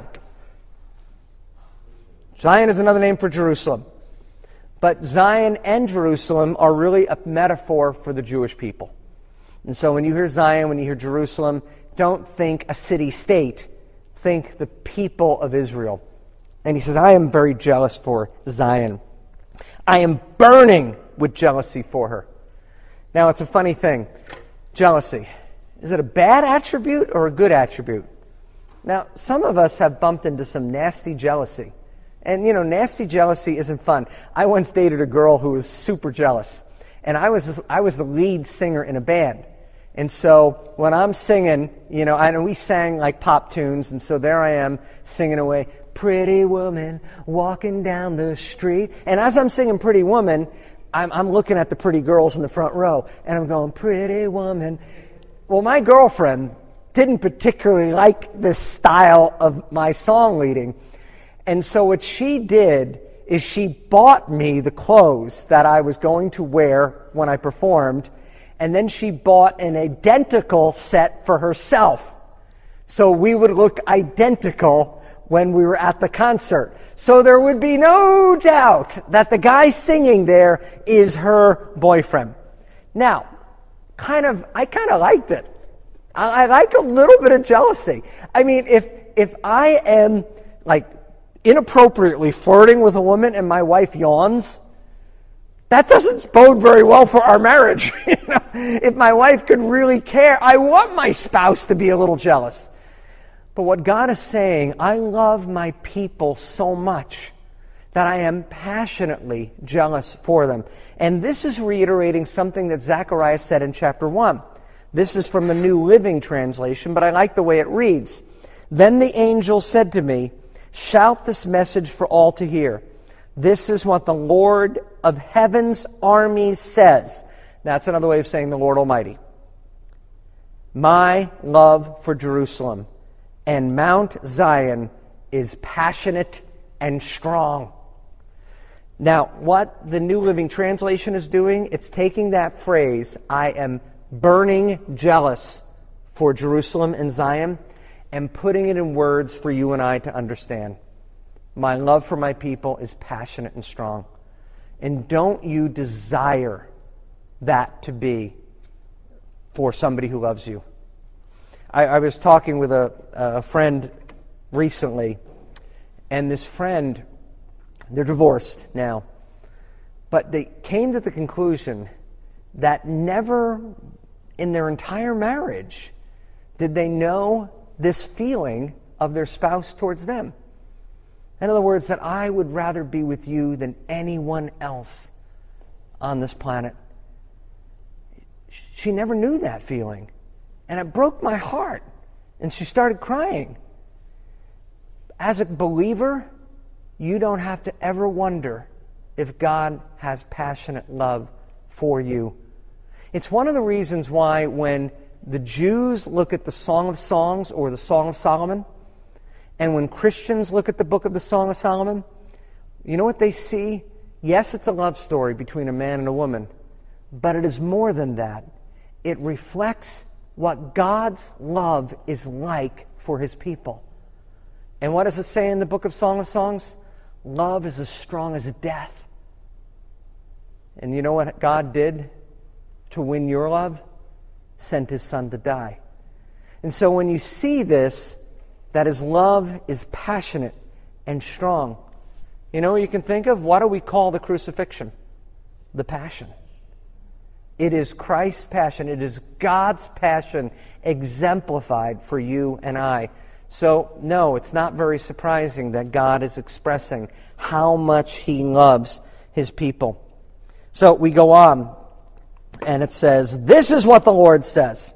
Zion is another name for Jerusalem. But Zion and Jerusalem are really a metaphor for the Jewish people. And so when you hear Zion, when you hear Jerusalem, don't think a city-state. Think the people of Israel. And he says, I am very jealous for Zion. I am burning with jealousy for her. Now, it's a funny thing. Jealousy. Is it a bad attribute or a good attribute? Now, some of us have bumped into some nasty jealousy. And, nasty jealousy isn't fun. I once dated a girl who was super jealous. And I was the lead singer in a band. And so when I'm singing, I know we sang like pop tunes, and so there I am singing away, "Pretty woman walking down the street." And as I'm singing "Pretty Woman," I'm looking at the pretty girls in the front row, and I'm going, "Pretty woman." Well, my girlfriend didn't particularly like this style of my song leading. And so what she did is she bought me the clothes that I was going to wear when I performed, and then she bought an identical set for herself. So we would look identical when we were at the concert. So there would be no doubt that the guy singing there is her boyfriend. Now, I kind of liked it. I like a little bit of jealousy. I mean, if I am like inappropriately flirting with a woman and my wife yawns, that doesn't bode very well for our marriage. If my wife could really care, I want my spouse to be a little jealous. But what God is saying, I love my people so much that I am passionately jealous for them. And this is reiterating something that Zechariah said in chapter 1. This is from the New Living Translation, but I like the way it reads. Then the angel said to me, shout this message for all to hear. This is what the Lord of heaven's armies says. That's another way of saying the Lord Almighty. My love for Jerusalem and Mount Zion is passionate and strong. Now, what the New Living Translation is doing, it's taking that phrase, I am burning jealous for Jerusalem and Zion, and putting it in words for you and I to understand. My love for my people is passionate and strong. And don't you desire that to be for somebody who loves you? I was talking with a friend recently, and this friend, they're divorced now, but they came to the conclusion that never in their entire marriage did they know this feeling of their spouse towards them. In other words, that I would rather be with you than anyone else on this planet. She never knew that feeling. And it broke my heart. And she started crying. As a believer, you don't have to ever wonder if God has passionate love for you. It's one of the reasons why when the Jews look at the Song of Songs or the Song of Solomon, and when Christians look at the book of the Song of Solomon, you know what they see? Yes, it's a love story between a man and a woman, but it is more than that. It reflects what God's love is like for His people. And what does it say in the book of Song of Songs? Love is as strong as death. And you know what God did to win your love? Sent His Son to die. And so when you see this, that His love is passionate and strong, you know what you can think of? What do we call the crucifixion? The passion. It is Christ's passion. It is God's passion exemplified for you and I. So, no, it's not very surprising that God is expressing how much He loves His people. So we go on, and it says, this is what the Lord says.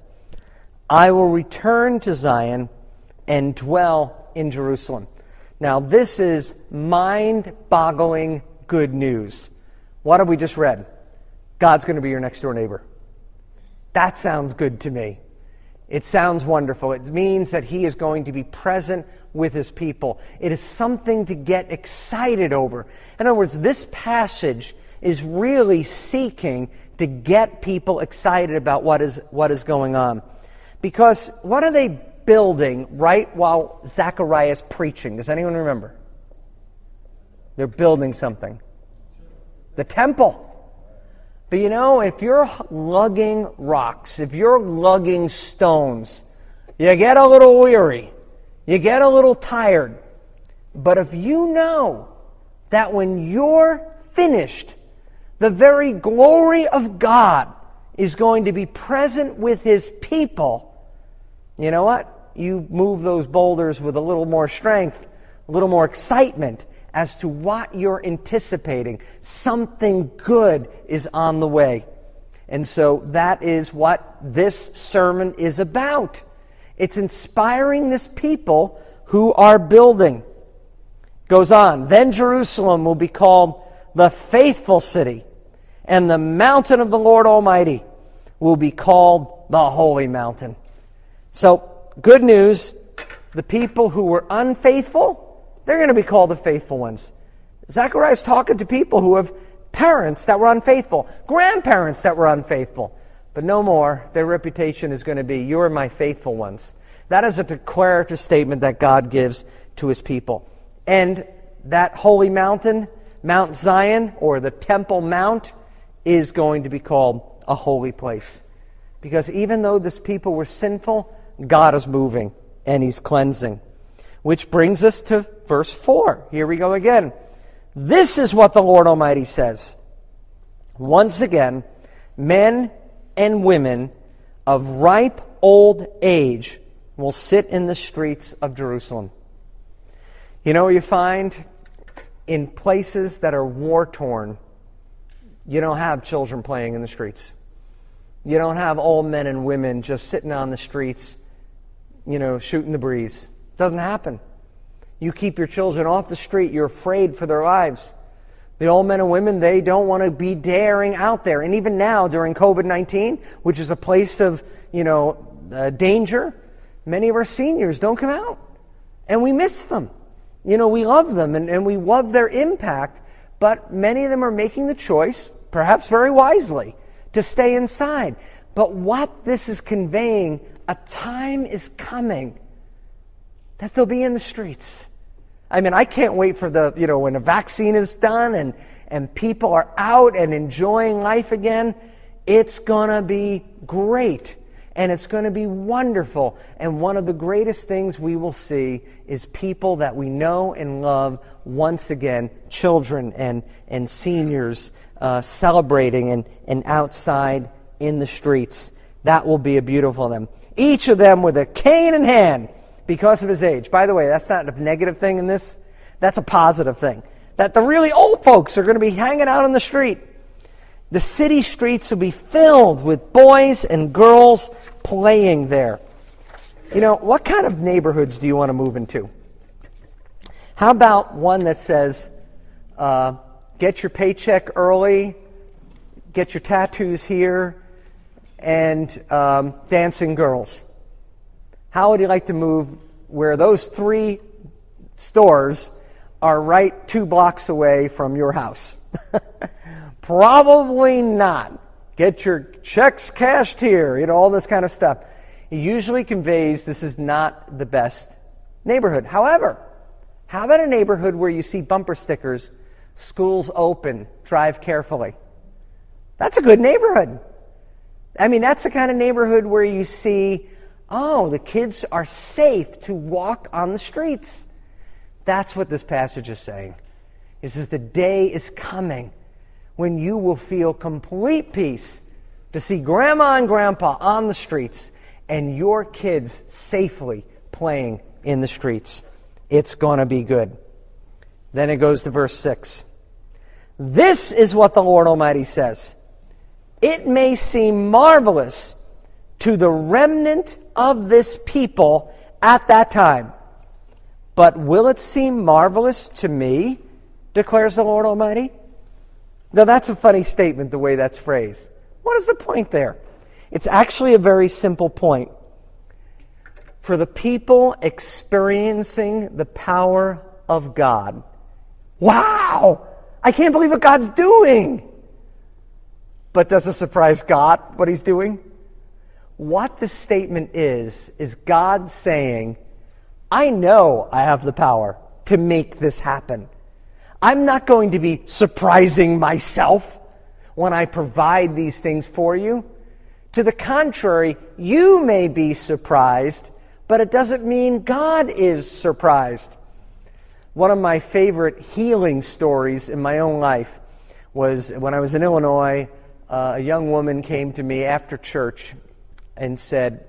I will return to Zion and dwell in Jerusalem. Now, this is mind-boggling good news. What have we just read? God's going to be your next-door neighbor. That sounds good to me. It sounds wonderful. It means that He is going to be present with His people. It is something to get excited over. In other words, this passage is really seeking to get people excited about what is going on. Because what are they building right while Zechariah is preaching? Does anyone remember? They're building something. The temple. But you know, if you're lugging rocks, if you're lugging stones, you get a little weary. You get a little tired. But if you know that when you're finished, the very glory of God is going to be present with His people, you know what? You move those boulders with a little more strength, a little more excitement as to what you're anticipating. Something good is on the way. And so that is what this sermon is about. It's inspiring this people who are building. Goes on, then Jerusalem will be called the faithful city, and the mountain of the Lord Almighty will be called the holy mountain. So good news, the people who were unfaithful, they're going to be called the faithful ones. Zechariah is talking to people who have parents that were unfaithful, grandparents that were unfaithful. But no more. Their reputation is going to be, you are my faithful ones. That is a declarative statement that God gives to his people. And that holy mountain, Mount Zion, or the Temple Mount, is going to be called a holy place. Because even though this people were sinful, God is moving and he's cleansing. Which brings us to verse 4. Here we go again. This is what the Lord Almighty says. Once again, men and women of ripe old age will sit in the streets of Jerusalem. You know what you find? In places that are war-torn, you don't have children playing in the streets. You don't have old men and women just sitting on the streets, shooting the breeze. It doesn't happen. You keep your children off the street. You're afraid for their lives. The old men and women, they don't want to be daring out there. And even now, during COVID-19, which is a place of, danger, many of our seniors don't come out. And we miss them. We love them and we love their impact. But many of them are making the choice, perhaps very wisely, to stay inside. But what this is conveying, a time is coming that they'll be in the streets. I mean, I can't wait for when a vaccine is done and people are out and enjoying life again. It's going to be great. And it's going to be wonderful. And one of the greatest things we will see is people that we know and love once again, children and seniors celebrating and outside in the streets. That will be a beautiful thing. Each of them with a cane in hand, because of his age. By the way, that's not a negative thing in this. That's a positive thing. That the really old folks are going to be hanging out on the street. The city streets will be filled with boys and girls playing there. What kind of neighborhoods do you want to move into? How about one that says, get your paycheck early, get your tattoos here, and dancing girls? How would you like to move where those 3 stores are right 2 blocks away from your house? Probably not. Get your checks cashed here, all this kind of stuff. It usually conveys this is not the best neighborhood. However, how about a neighborhood where you see bumper stickers, schools open, drive carefully? That's a good neighborhood. I mean, that's the kind of neighborhood where you see, the kids are safe to walk on the streets. That's what this passage is saying. It says the day is coming when you will feel complete peace to see grandma and grandpa on the streets and your kids safely playing in the streets. It's going to be good. Then it goes to verse 6. This is what the Lord Almighty says. It may seem marvelous to the remnant of this people at that time. But will it seem marvelous to me, declares the Lord Almighty? Now that's a funny statement, the way that's phrased. What is the point there? It's actually a very simple point. For the people experiencing the power of God. Wow! I can't believe what God's doing! But does it surprise God what he's doing? What the statement is God saying, I know I have the power to make this happen. I'm not going to be surprising myself when I provide these things for you. To the contrary, you may be surprised, but it doesn't mean God is surprised. One of my favorite healing stories in my own life was when I was in Illinois. A young woman came to me after church and said,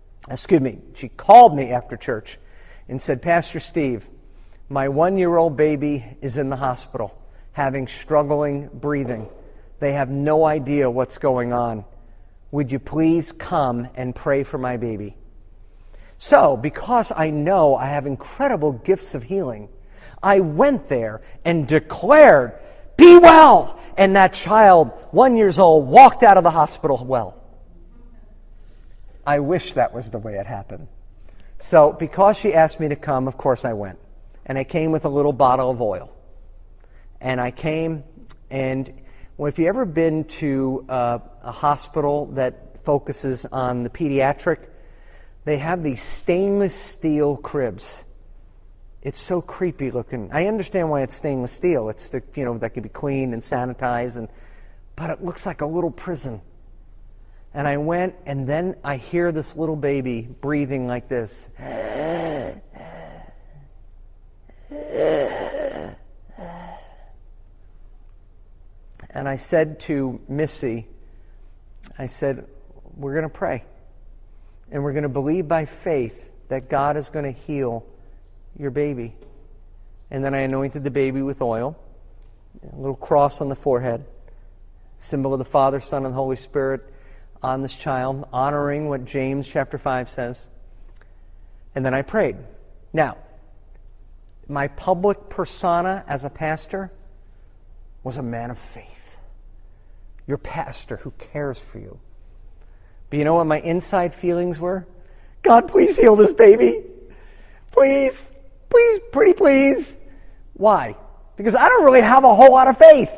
she called me after church and said, Pastor Steve, my 1-year-old baby is in the hospital having struggling breathing. They have no idea what's going on. Would you please come and pray for my baby? So, because I know I have incredible gifts of healing, I went there and declared, be well! And that child, 1 year old, walked out of the hospital well. I wish that was the way it happened. So because she asked me to come, of course I went. And I came with a little bottle of oil. And I came, and well, if you've ever been to a hospital that focuses on the pediatric, they have these stainless steel cribs. It's so creepy looking. I understand why it's stainless steel. It's that can be cleaned and sanitized, but it looks like a little prison. And I went, and then I hear this little baby breathing like this. And I said to Missy, I said, we're going to pray. And we're going to believe by faith that God is going to heal your baby. And then I anointed the baby with oil, a little cross on the forehead, symbol of the Father, Son, and Holy Spirit on this child, honoring what James chapter 5 says. And then I prayed. Now, my public persona as a pastor was a man of faith. Your pastor who cares for you. But you know what my inside feelings were? God, please heal this baby. Please. Please, pretty please. Why? Because I don't really have a whole lot of faith.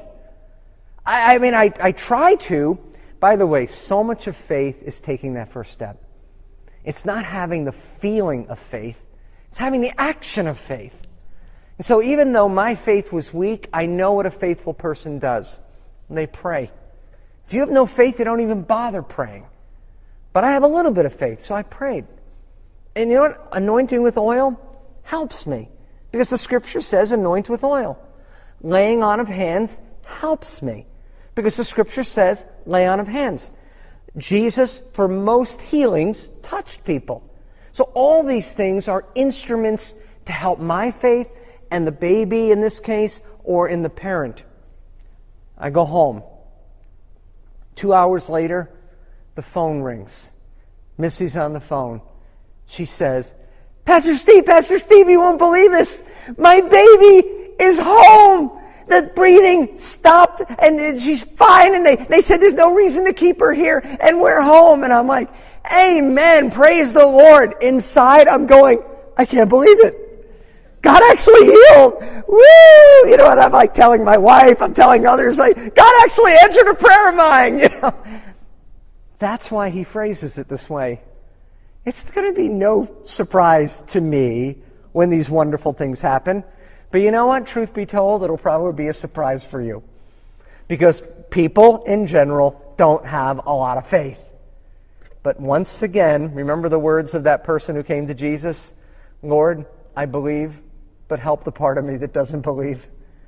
I try to. By the way, so much of faith is taking that first step. It's not having the feeling of faith. It's having the action of faith. And so even though my faith was weak, I know what a faithful person does. They pray. If you have no faith, you don't even bother praying. But I have a little bit of faith, so I prayed. And you know what? Anointing with oil helps me. Because the Scripture says anoint with oil. Laying on of hands helps me. Because the Scripture says lay on of hands. Jesus, for most healings, touched people. So all these things are instruments to help my faith and the baby in this case, or in the parent. I go home. 2 hours later, the phone rings. Missy's on the phone. She says, Pastor Steve, you won't believe this. My baby is home. The breathing stopped and she's fine. And they said there's no reason to keep her here. And we're home. And I'm like, amen. Praise the Lord. Inside, I'm going, I can't believe it. God actually healed. Woo! You know what? I'm like telling my wife, I'm telling others, like, God actually answered a prayer of mine. You know? That's why he phrases it this way. It's going to be no surprise to me when these wonderful things happen. But you know what? Truth be told, it'll probably be a surprise for you. Because people in general don't have a lot of faith. But once again, remember the words of that person who came to Jesus? Lord, I believe, but help the part of me that doesn't believe.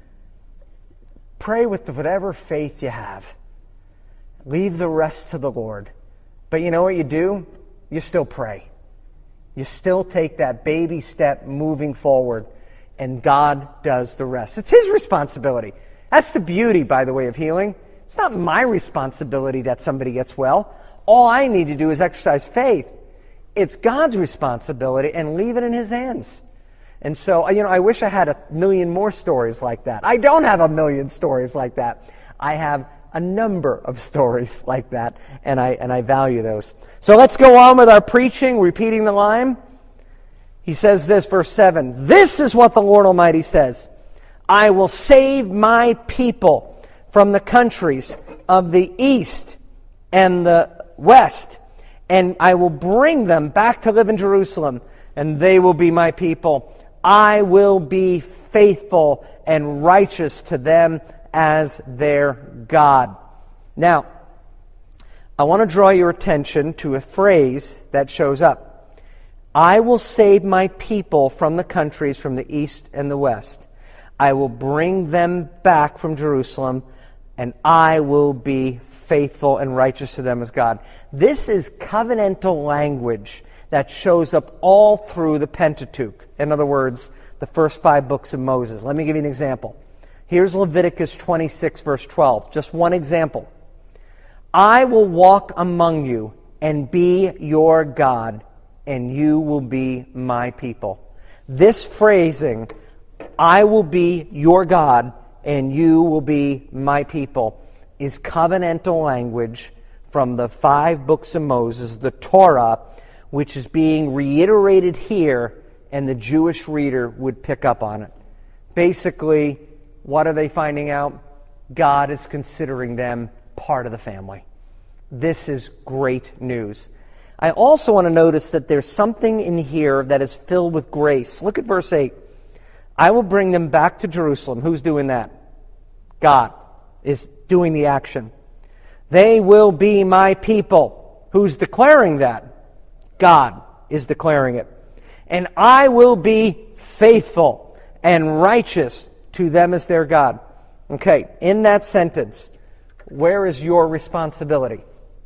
Pray with whatever faith you have. Leave the rest to the Lord. But you know what you do? You still pray. You still take that baby step moving forward, and God does the rest. It's His responsibility. That's the beauty, by the way, of healing. It's not my responsibility that somebody gets well. All I need to do is exercise faith. It's God's responsibility, and leave it in His hands. And so, I wish I had a million more stories like that. I don't have a million stories like that. I have a number of stories like that, and I value those. So let's go on with our preaching, repeating the line. He says this, verse 7, "This is what the Lord Almighty says, I will save my people from the countries of the east and the west, and I will bring them back to live in Jerusalem, and they will be my people. I will be faithful and righteous to them as their God." Now, I want to draw your attention to a phrase that shows up. I will save my people from the countries from the east and the west. I will bring them back from Jerusalem, and I will be faithful and righteous to them as God. This is covenantal language that shows up all through the Pentateuch. In other words, the first 5 books of Moses. Let me give you an example. Here's Leviticus 26, verse 12. Just one example. I will walk among you and be your God, and you will be my people. This phrasing, I will be your God, and you will be my people, is covenantal language from the 5 books of Moses, the Torah, which is being reiterated here, and the Jewish reader would pick up on it. Basically, what are they finding out? God is considering them part of the family. This is great news. I also want to notice that there's something in here that is filled with grace. Look at verse 8. I will bring them back to Jerusalem. Who's doing that? God is doing the action. They will be my people. Who's declaring that? God is declaring it. And I will be faithful and righteous to them as their God. Okay, in that sentence, where is your responsibility?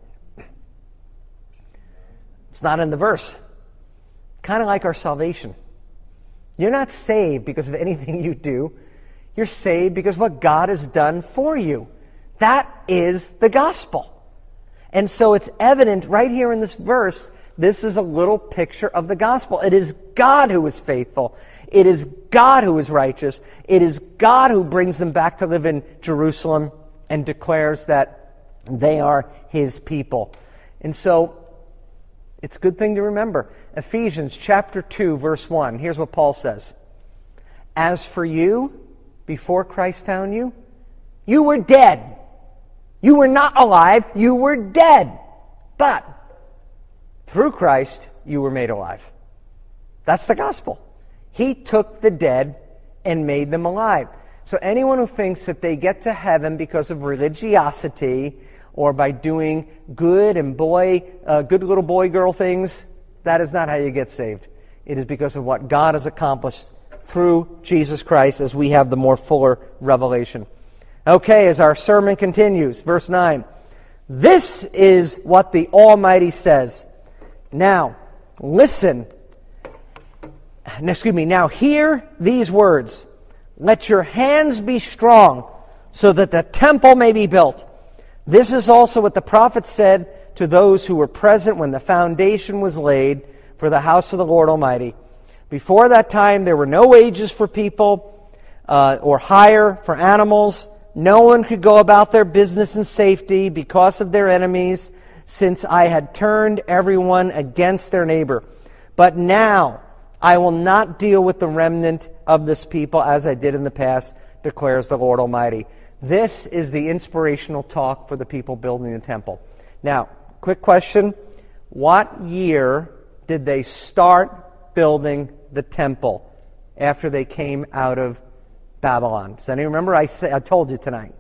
It's not in the verse. Kind of like our salvation. You're not saved because of anything you do. You're saved because of what God has done for you. That is the gospel. And so it's evident right here in this verse, this is a little picture of the gospel. It is God who is faithful. It is God who is righteous. It is God who brings them back to live in Jerusalem and declares that they are His people. And so it's a good thing to remember. Ephesians chapter 2, verse 1. Here's what Paul says. As for you, before Christ found you, you were dead. You were not alive. You were dead. But through Christ, you were made alive. That's the gospel. He took the dead and made them alive. So anyone who thinks that they get to heaven because of religiosity or by doing good little boy-girl things, that is not how you get saved. It is because of what God has accomplished through Jesus Christ as we have the more fuller revelation. Okay, as our sermon continues, verse 9. This is what the Almighty says. Now, listen. Now hear these words. Let your hands be strong so that the temple may be built. This is also what the prophet said to those who were present when the foundation was laid for the house of the Lord Almighty. Before that time, there were no wages for people or hire for animals. No one could go about their business in safety because of their enemies, since I had turned everyone against their neighbor. But now I will not deal with the remnant of this people as I did in the past, declares the Lord Almighty. This is the inspirational talk for the people building the temple. Now, quick question. What year did they start building the temple after they came out of Babylon? Does anyone remember? I told you tonight.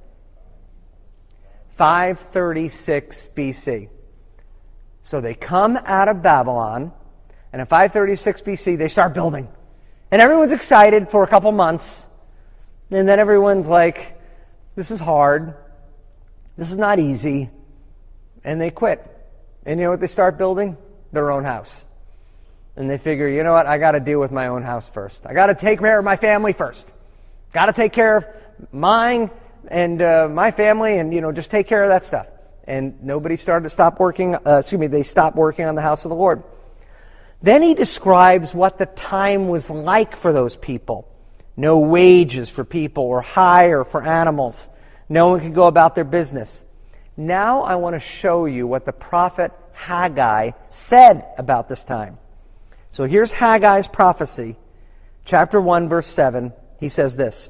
536 BC. So they come out of Babylon, and in 536 BC they start building. And everyone's excited for a couple months, and then everyone's like, this is hard. This is not easy. And they quit. And you know what they start building? Their own house. And they figure, you know what? I got to deal with my own house first. I got to take care of my family first. Got to take care of mine and my family, and just take care of that stuff. And they stopped working on the house of the Lord. Then he describes what the time was like for those people. No wages for people or hire for animals. No one could go about their business. Now I want to show you what the prophet Haggai said about this time. So here's Haggai's prophecy. Chapter 1, verse 7. He says this.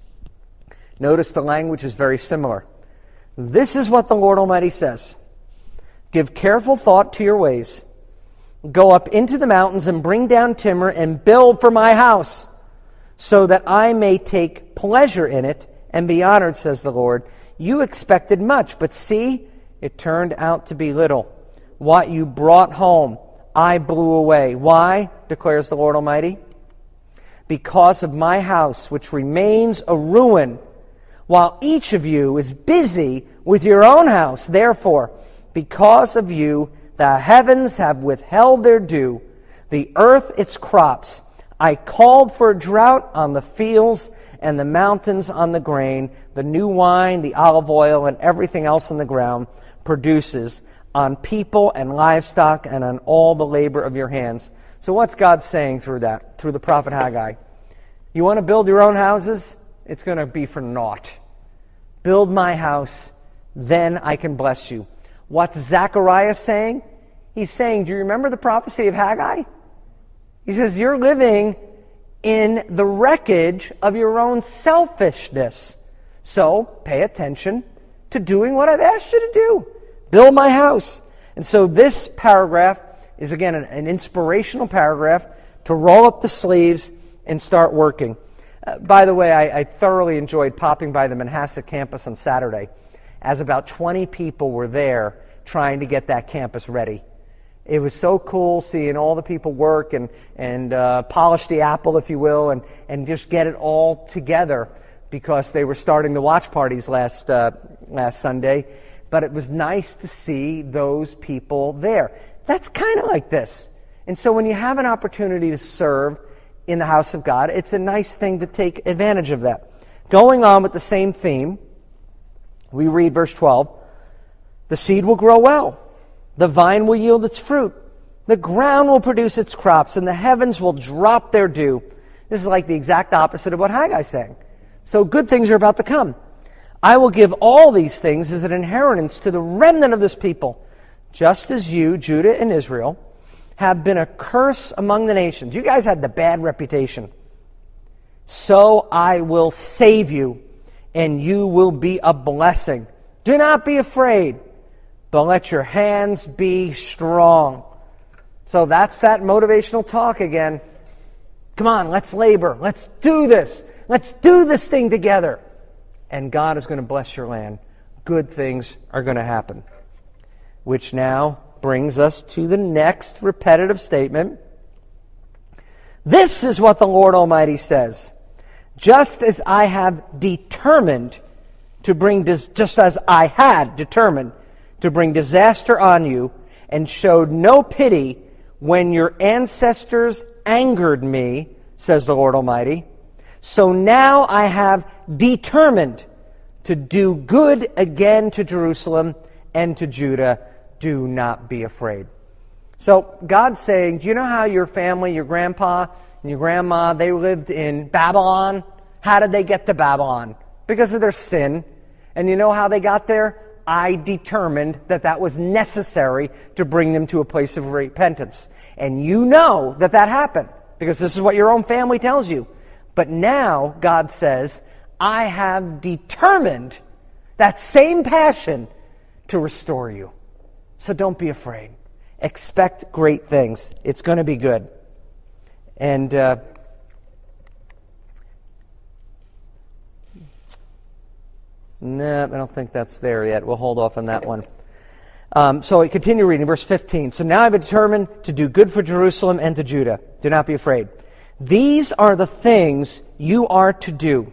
Notice the language is very similar. This is what the Lord Almighty says. Give careful thought to your ways. Go up into the mountains and bring down timber and build for my house, so that I may take pleasure in it and be honored, says the Lord. You expected much, but see, it turned out to be little. What you brought home, I blew away. Why? Declares the Lord Almighty. Because of my house, which remains a ruin, while each of you is busy with your own house. Therefore, because of you, the heavens have withheld their dew, the earth its crops. I called for a drought on the fields and the mountains on the grain, the new wine, the olive oil, and everything else on the ground produces, on people and livestock and on all the labor of your hands. So what's God saying through that, through the prophet Haggai? You want to build your own houses? It's going to be for naught. Build my house, then I can bless you. What's Zechariah saying? He's saying, do you remember the prophecy of Haggai? He says, you're living in the wreckage of your own selfishness. So pay attention to doing what I've asked you to do. Build my house. And so this paragraph is, again, an inspirational paragraph to roll up the sleeves and start working. By the way, I thoroughly enjoyed popping by the Manhasset campus on Saturday, as about 20 people were there trying to get that campus ready. It was so cool seeing all the people work and polish the apple, if you will, and just get it all together, because they were starting the watch parties last Sunday. But it was nice to see those people there. That's kind of like this. And so when you have an opportunity to serve in the house of God, it's a nice thing to take advantage of that. Going on with the same theme, we read verse 12, the seed will grow well. The vine will yield its fruit. The ground will produce its crops, and the heavens will drop their dew. This is like the exact opposite of what Haggai's saying. So good things are about to come. I will give all these things as an inheritance to the remnant of this people, just as you, Judah and Israel, have been a curse among the nations. You guys had the bad reputation. So I will save you, and you will be a blessing. Do not be afraid, but let your hands be strong. So that's that motivational talk again. Come on, let's labor. Let's do this. Let's do this thing together. And God is going to bless your land. Good things are going to happen. Which now brings us to the next repetitive statement. This is what the Lord Almighty says. Just as I have determined to bring just as I had determined to bring disaster on you, and showed no pity when your ancestors angered me, says the Lord Almighty, so now I have determined to do good again to Jerusalem and to Judah. Do not be afraid. So God's saying, do you know how your family, your grandpa and your grandma, they lived in Babylon? How did they get to Babylon? Because of their sin. And you know how they got there? I determined that was necessary to bring them to a place of repentance. And you know that happened, because this is what your own family tells you. But now, God says, I have determined that same passion to restore you. So don't be afraid. Expect great things. It's going to be good. And no, I don't think that's there yet. We'll hold off on that one. So we continue reading, verse 15. So now I've determined to do good for Jerusalem and to Judah. Do not be afraid. These are the things you are to do.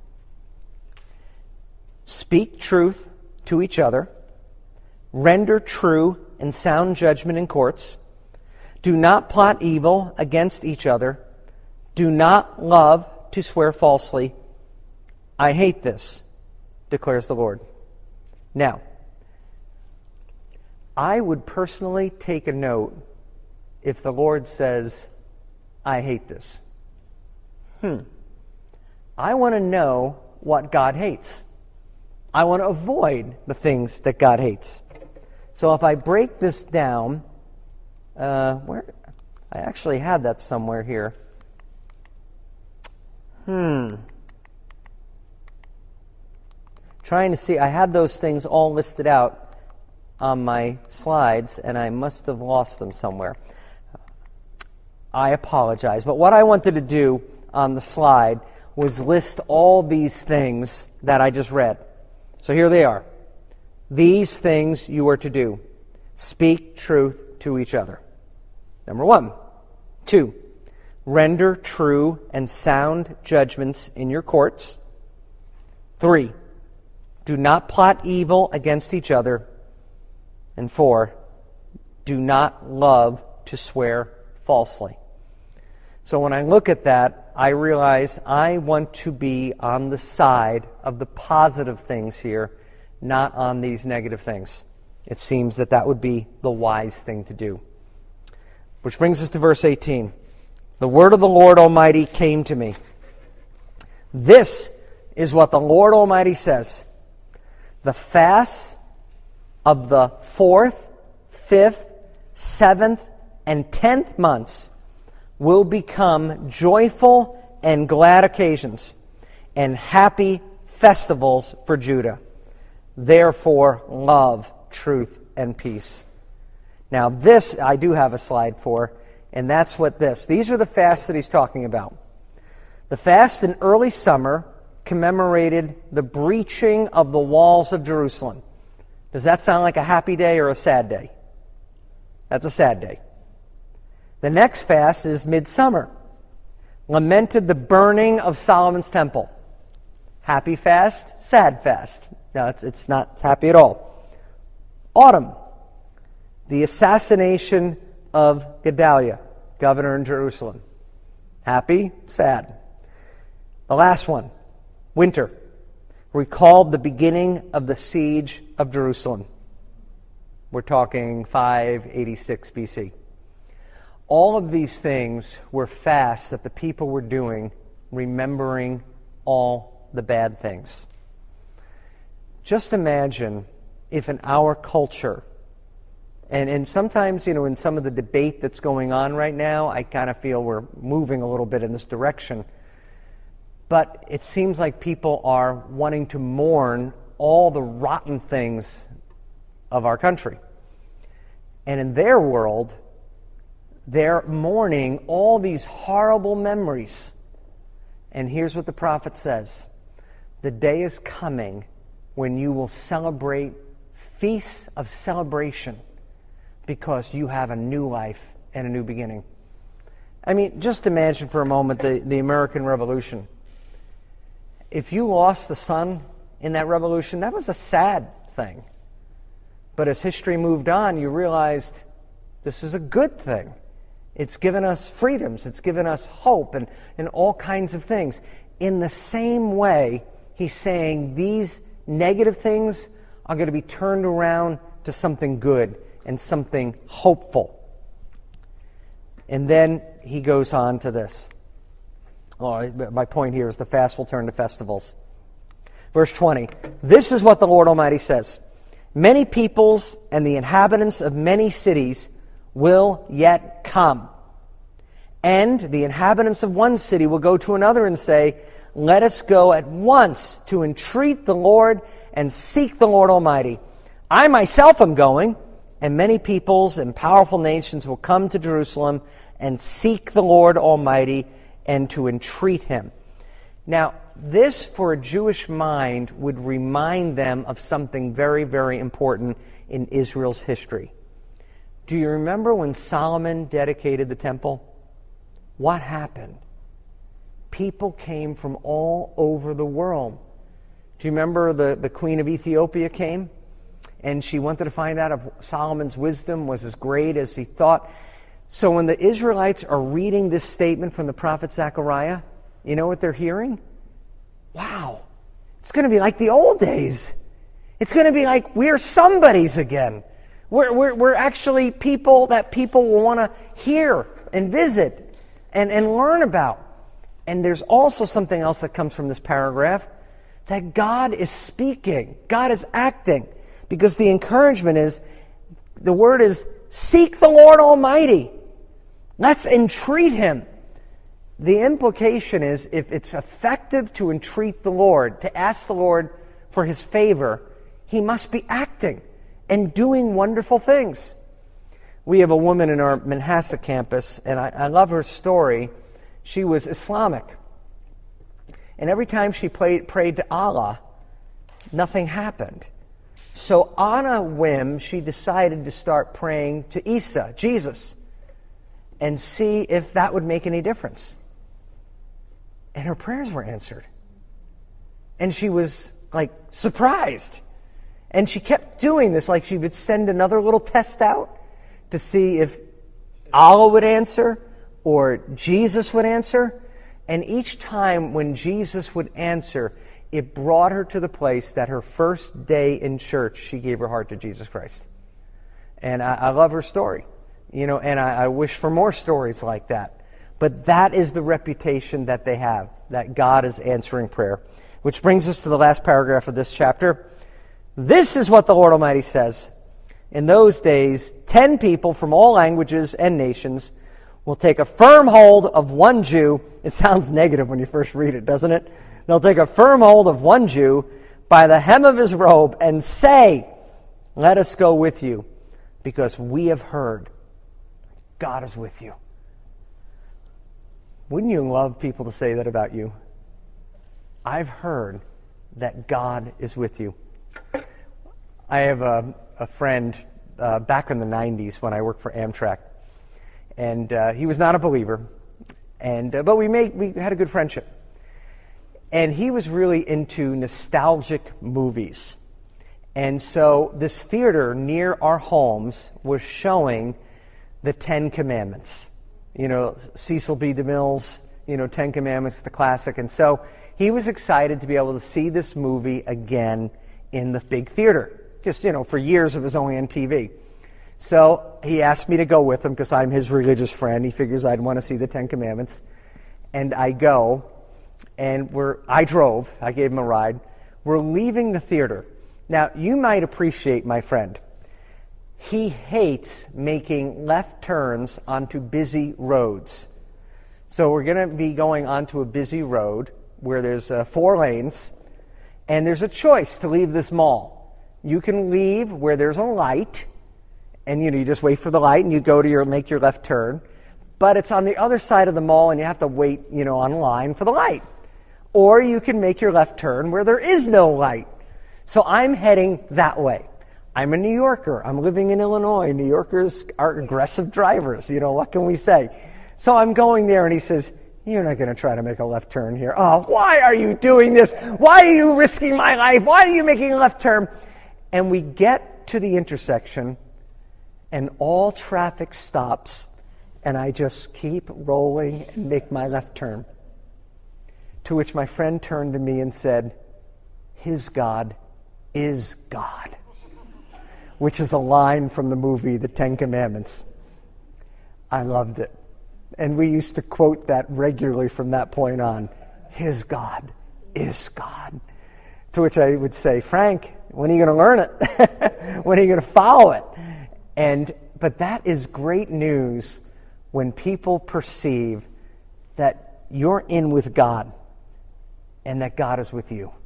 Speak truth to each other. Render true and sound judgment in courts. Do not plot evil against each other. Do not love to swear falsely. I hate this, declares the Lord. Now, I would personally take a note if the Lord says, I hate this. I want to know what God hates. I want to avoid the things that God hates. So if I break this down, where I actually had that somewhere here. Trying to see, I had those things all listed out on my slides, and I must have lost them somewhere. I apologize. But what I wanted to do on the slide was list all these things that I just read. So here they are. These things you are to do. Speak truth to each other. Number 1. 2. Render true and sound judgments in your courts. 3. Do not plot evil against each other. And 4. Do not love to swear falsely. So when I look at that, I realize I want to be on the side of the positive things here, not on these negative things. It seems that would be the wise thing to do. Which brings us to verse 18. The word of the Lord Almighty came to me. This is what the Lord Almighty says. The fasts of the 4th, 5th, 7th, and 10th months will become joyful and glad occasions and happy festivals for Judah. Therefore, love, truth, and peace. Now this I do have a slide for, and that's what these are the fasts that he's talking about. The fast in early summer commemorated the breaching of the walls of Jerusalem. Does that sound like a happy day or a sad day? That's a sad day. The next fast is midsummer. Lamented the burning of Solomon's temple. Happy fast, sad fast. No, it's not happy at all. Autumn. The assassination of Gedaliah, governor in Jerusalem. Happy, sad. The last one, winter, recalled the beginning of the siege of Jerusalem. We're talking 586 BC. All of these things were fasts that the people were doing, remembering all the bad things. Just imagine if in our culture, and sometimes, in some of the debate that's going on right now, I kind of feel we're moving a little bit in this direction. But it seems like people are wanting to mourn all the rotten things of our country. And in their world, they're mourning all these horrible memories. And here's what the prophet says. The day is coming when you will celebrate feasts of celebration because you have a new life and a new beginning. I mean, just imagine for a moment the American Revolution. If you lost the sun in that revolution, that was a sad thing. But as history moved on, you realized this is a good thing. It's given us freedoms. It's given us hope and all kinds of things. In the same way, he's saying these negative things are going to be turned around to something good and something hopeful. And then he goes on to this. My point here is the fast will turn to festivals. Verse 20, this is what the Lord Almighty says. Many peoples and the inhabitants of many cities will yet come. And the inhabitants of one city will go to another and say, let us go at once to entreat the Lord and seek the Lord Almighty. I myself am going, and many peoples and powerful nations will come to Jerusalem and seek the Lord Almighty and to entreat Him. Now, this for a Jewish mind would remind them of something very, very important in Israel's history. Do you remember when Solomon dedicated the temple? What happened? People came from all over the world. Do you remember the queen of Ethiopia came? And she wanted to find out if Solomon's wisdom was as great as he thought. So when the Israelites are reading this statement from the prophet Zechariah, you know what they're hearing? Wow, it's going to be like the old days. It's going to be like we're somebodies again. We're actually people that people will want to hear and visit and learn about. And there's also something else that comes from this paragraph, that God is speaking. God is acting. Because the encouragement is, the word is, seek the Lord Almighty. Let's entreat Him. The implication is, if it's effective to entreat the Lord, to ask the Lord for His favor, He must be acting and doing wonderful things. We have a woman in our Manhasset campus, and I love her story. She was Islamic. And every time she prayed to Allah, nothing happened. So on a whim, she decided to start praying to Isa, Jesus, and see if that would make any difference. And her prayers were answered. And she was surprised. And she kept doing this, she would send another little test out to see if Allah would answer or Jesus would answer. And each time when Jesus would answer, it brought her to the place that her first day in church, she gave her heart to Jesus Christ. And I love her story, and I wish for more stories like that. But that is the reputation that they have, that God is answering prayer. Which brings us to the last paragraph of this chapter. This is what the Lord Almighty says. In those days, 10 people from all languages and nations will take a firm hold of one Jew. It sounds negative when you first read it, doesn't it? They'll take a firm hold of one Jew by the hem of his robe and say, "Let us go with you, because we have heard God is with you." Wouldn't you love people to say that about you? I've heard that God is with you. I have a friend back in the 90s when I worked for Amtrak, and he was not a believer, but we had a good friendship. And he was really into nostalgic movies. And so this theater near our homes was showing the Ten Commandments. You know, Cecil B. DeMille's, Ten Commandments, the classic. And so he was excited to be able to see this movie again in the big theater. Just, for years it was only on TV. So he asked me to go with him because I'm his religious friend. He figures I'd want to see the Ten Commandments. And I go, and I drove. I gave him a ride. We're leaving the theater. Now, you might appreciate my friend. He hates making left turns onto busy roads. So we're going to be going onto a busy road where there's 4 lanes, and there's a choice to leave this mall. You can leave where there's a light, and you just wait for the light, and you go to make your left turn. But it's on the other side of the mall, and you have to wait, online for the light. Or you can make your left turn where there is no light. So I'm heading that way. I'm a New Yorker. I'm living in Illinois. New Yorkers are aggressive drivers. What can we say? So I'm going there, and he says, "You're not going to try to make a left turn here. Oh, why are you doing this? Why are you risking my life? Why are you making a left turn?" And we get to the intersection, and all traffic stops, and I just keep rolling and make my left turn. To which my friend turned to me and said, "His God is God," which is a line from the movie The Ten Commandments. I loved it. And we used to quote that regularly from that point on. His God is God. To which I would say, "Frank, when are you going to learn it? When are you going to follow it?" But that is great news when people perceive that you're in with God and that God is with you.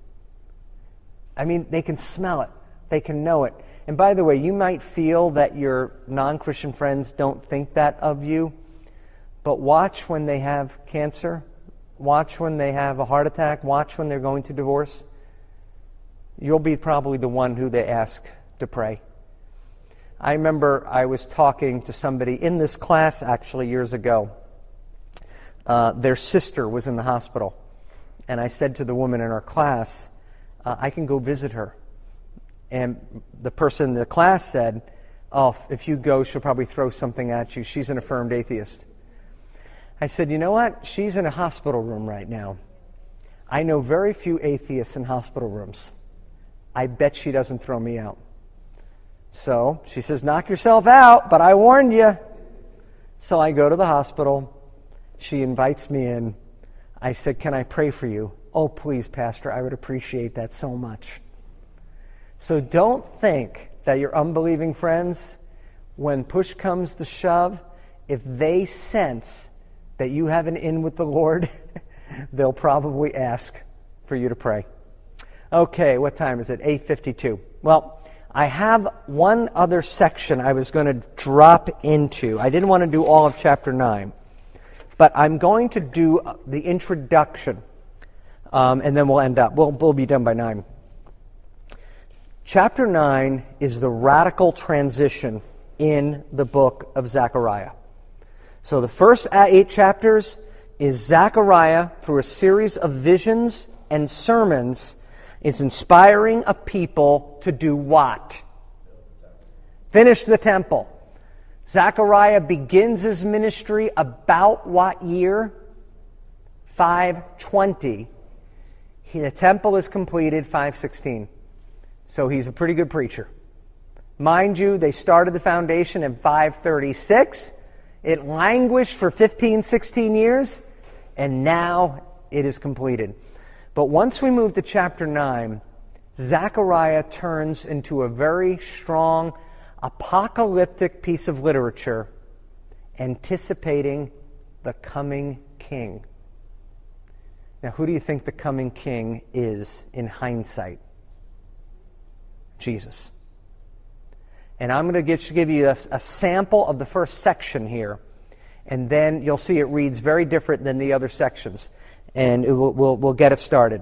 I mean, they can smell it. They can know it. And by the way, you might feel that your non-Christian friends don't think that of you, but watch when they have cancer. Watch when they have a heart attack. Watch when they're going through divorce. You'll be probably the one who they ask to pray. I remember I was talking to somebody in this class actually years ago. Their sister was in the hospital. And I said to the woman in our class, "I can go visit her." And the person in the class said, "Oh, if you go, she'll probably throw something at you. She's an affirmed atheist." I said, "You know what? She's in a hospital room right now. I know very few atheists in hospital rooms. I bet she doesn't throw me out." So she says, "Knock yourself out, but I warned you." So I go to the hospital. She invites me in. I said, "Can I pray for you?" "Oh, please, Pastor, I would appreciate that so much." So don't think that your unbelieving friends, when push comes to shove, if they sense that you have an in with the Lord, they'll probably ask for you to pray. Okay, what time is it? 8:52. Well, I have one other section I was going to drop into. I didn't want to do all of chapter 9, but I'm going to do the introduction, and then we'll end up. We'll be done by 9. Chapter 9 is the radical transition in the book of Zechariah. So the first 8 chapters is Zechariah, through a series of visions and sermons, is inspiring a people to do what? Finish the temple. Zechariah begins his ministry about what year? 520. The temple is completed 516. So he's a pretty good preacher. Mind you, they started the foundation in 536. It languished for 15, 16 years, and now it is completed. But once we move to chapter 9, Zechariah turns into a very strong apocalyptic piece of literature anticipating the coming king. Now, who do you think the coming king is in hindsight? Jesus. And I'm going to give you a sample of the first section here, and then you'll see it reads very different than the other sections, and we'll get it started.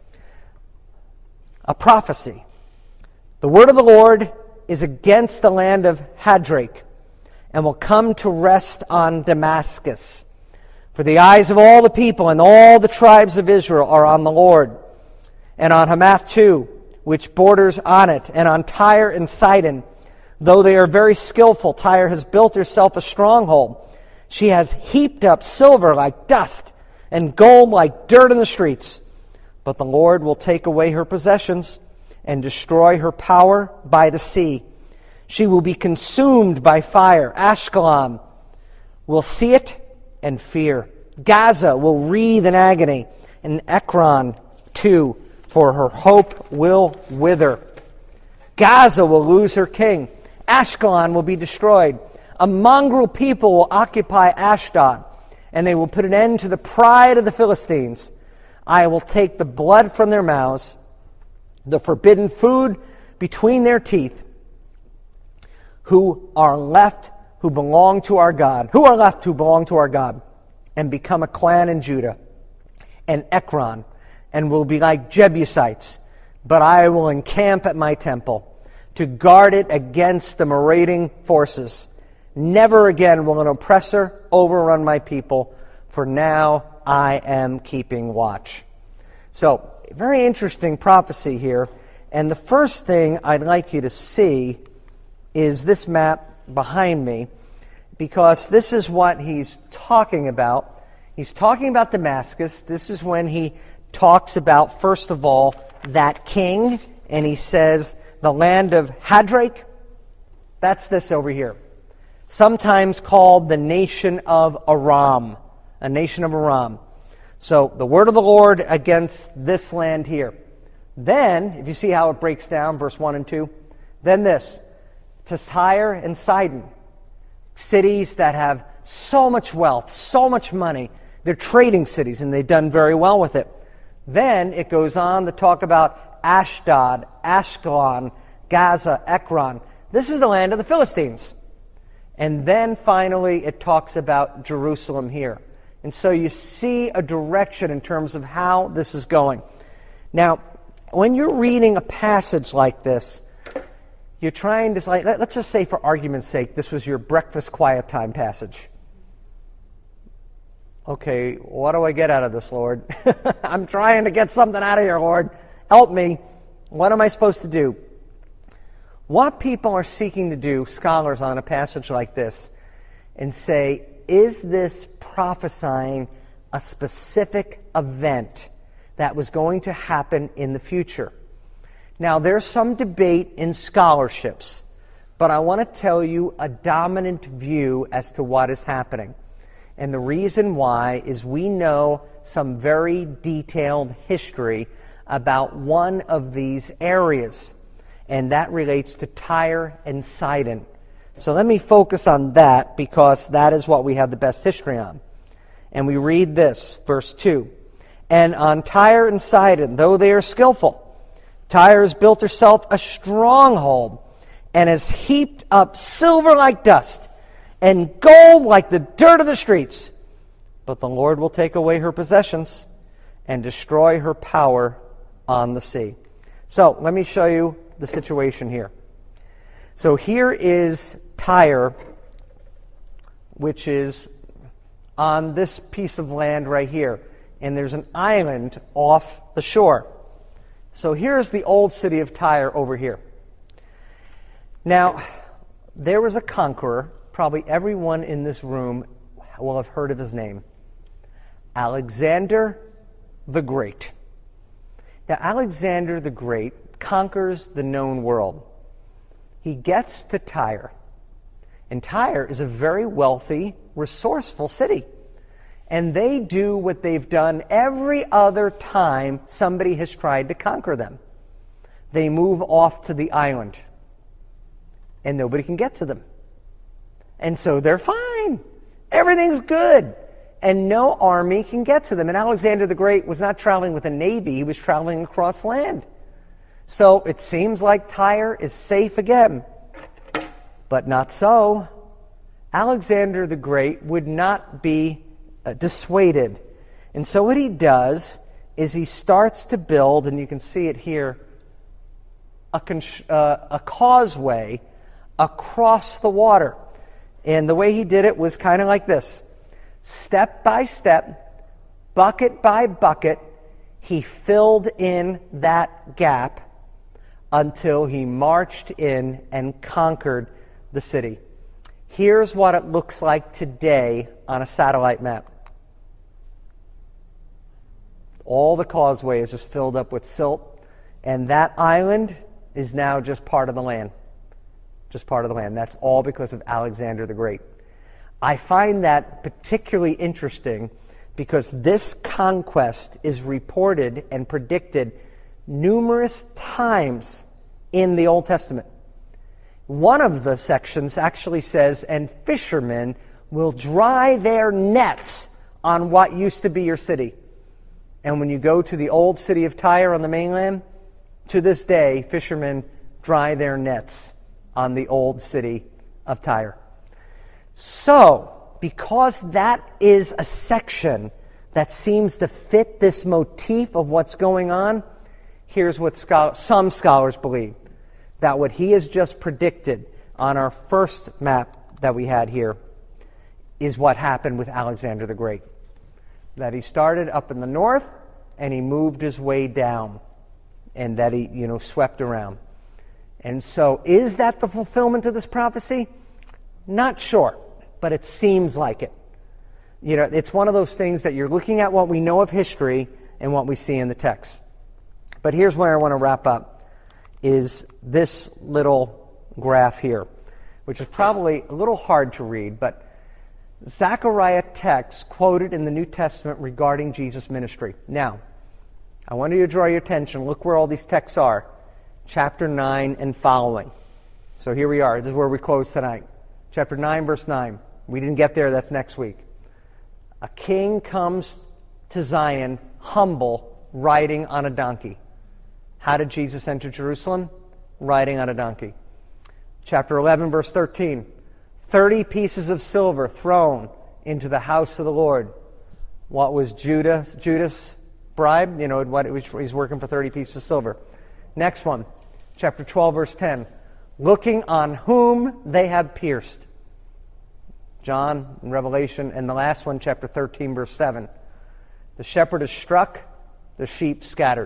A prophecy. The word of the Lord is against the land of Hadrach, and will come to rest on Damascus. For the eyes of all the people and all the tribes of Israel are on the Lord, and on Hamath too, which borders on it, and on Tyre and Sidon. Though they are very skillful, Tyre has built herself a stronghold. She has heaped up silver like dust, and gold like dirt in the streets. But the Lord will take away her possessions, and destroy her power by the sea. She will be consumed by fire. Ashkelon will see it and fear. Gaza will writhe in agony, and Ekron too, for her hope will wither. Gaza will lose her king. Ashkelon will be destroyed. A mongrel people will occupy Ashdod, and they will put an end to the pride of the Philistines. I will take the blood from their mouths, the forbidden food between their teeth. Who are left who belong to our God, and become a clan in Judah, and Ekron, and will be like Jebusites. But I will encamp at my temple, to guard it against the marauding forces. Never again will an oppressor overrun my people, for now I am keeping watch. So, very interesting prophecy here. And the first thing I'd like you to see is this map behind me, because this is what he's talking about. He's talking about Damascus. This is when he talks about, first of all, that king, and he says the land of Hadrach. That's this over here. Sometimes called the nation of Aram. A nation of Aram. So, the word of the Lord against this land here. Then, if you see how it breaks down, verse 1 and 2, then this, to Tyre and Sidon, cities that have so much wealth, so much money. They're trading cities, and they've done very well with it. Then it goes on to talk about Ashdod, Ashkelon, Gaza, Ekron. This is the land of the Philistines. And then finally it talks about Jerusalem here. And so you see a direction in terms of how this is going. Now, when you're reading a passage like this, you're trying to, let's just say for argument's sake, this was your breakfast quiet time passage. Okay, what do I get out of this, Lord? I'm trying to get something out of here, Lord. Help me. What am I supposed to do? What people are seeking to do, scholars on a passage like this, and say, is this prophesying a specific event that was going to happen in the future? Now, there's some debate in scholarships, but I want to tell you a dominant view as to what is happening. And the reason why is we know some very detailed history about one of these areas, and that relates to Tyre and Sidon. So let me focus on that, because that is what we have the best history on. And we read this, verse 2. And on Tyre and Sidon, though they are skillful, Tyre has built herself a stronghold, and has heaped up silver like dust, and gold like the dirt of the streets. But the Lord will take away her possessions, and destroy her power on the sea. So let me show you the situation here. So here is Tyre, which is on this piece of land right here. And there's an island off the shore. So here's the old city of Tyre over here. Now, there was a conqueror. Probably everyone in this room will have heard of his name. Alexander the Great. Now, Alexander the Great conquers the known world. He gets to Tyre. And Tyre is a very wealthy, resourceful city. And they do what they've done every other time somebody has tried to conquer them. They move off to the island. and nobody can get to them. And so they're fine. Everything's good. And no army can get to them. And Alexander the Great was not traveling with a navy. He was traveling across land. So it seems like Tyre is safe again. But not so. Alexander the Great would not be dissuaded. And so what he does is he starts to build, and you can see it here, a causeway across the water. And the way he did it was kind of like this. Step by step, bucket by bucket, he filled in that gap until he marched in and conquered the city. Here's what it looks like today on a satellite map. All the causeway is just filled up with silt, and that island is now just part of the land. Just part of the land. That's all because of Alexander the Great. I find that particularly interesting because this conquest is reported and predicted numerous times in the Old Testament. One of the sections actually says, and fishermen will dry their nets on what used to be your city. And when you go to the old city of Tyre on the mainland, to this day, fishermen dry their nets on the old city of Tyre. So, because that is a section that seems to fit this motif of what's going on, here's what some scholars believe. That what he has just predicted on our first map that we had here is what happened with Alexander the Great. That he started up in the north and he moved his way down, and that he, swept around. And so, is that the fulfillment of this prophecy? Not sure, but it seems like it. It's one of those things that you're looking at what we know of history and what we see in the text. But here's where I want to wrap up, is this little graph here, which is probably a little hard to read, but Zechariah text quoted in the New Testament regarding Jesus' ministry. Now, I want you to draw your attention. Look where all these texts are. Chapter 9 and following. So here we are. This is where we close tonight. Chapter 9, verse 9. We didn't get there. That's next week. A king comes to Zion, humble, riding on a donkey. How did Jesus enter Jerusalem? Riding on a donkey. Chapter 11, verse 13. 30 pieces of silver thrown into the house of the Lord. What was Judas' bribe? He's working for 30 pieces of silver. Next one, chapter 12, verse 10. Looking on whom they have pierced. John in Revelation. And the last one, chapter 13, verse 7. The shepherd is struck, the sheep scattered.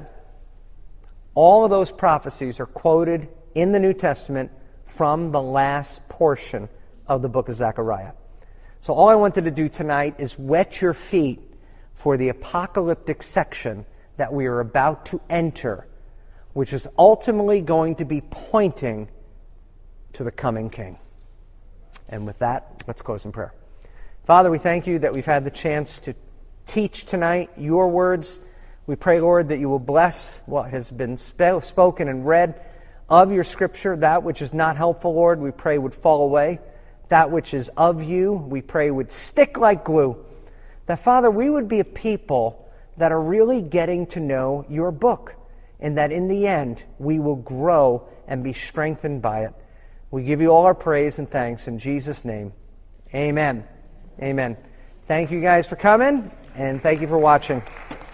All of those prophecies are quoted in the New Testament from the last portion of the book of Zechariah. So all I wanted to do tonight is wet your feet for the apocalyptic section that we are about to enter, which is ultimately going to be pointing to the coming King. And with that, let's close in prayer. Father, we thank you that we've had the chance to teach tonight your words. We pray, Lord, that you will bless what has been spoken and read of your Scripture. That which is not helpful, Lord, we pray would fall away. That which is of you, we pray would stick like glue. That, Father, we would be a people that are really getting to know your book, and that in the end, we will grow and be strengthened by it. We give you all our praise and thanks in Jesus' name. Amen. Amen. Thank you guys for coming, and thank you for watching.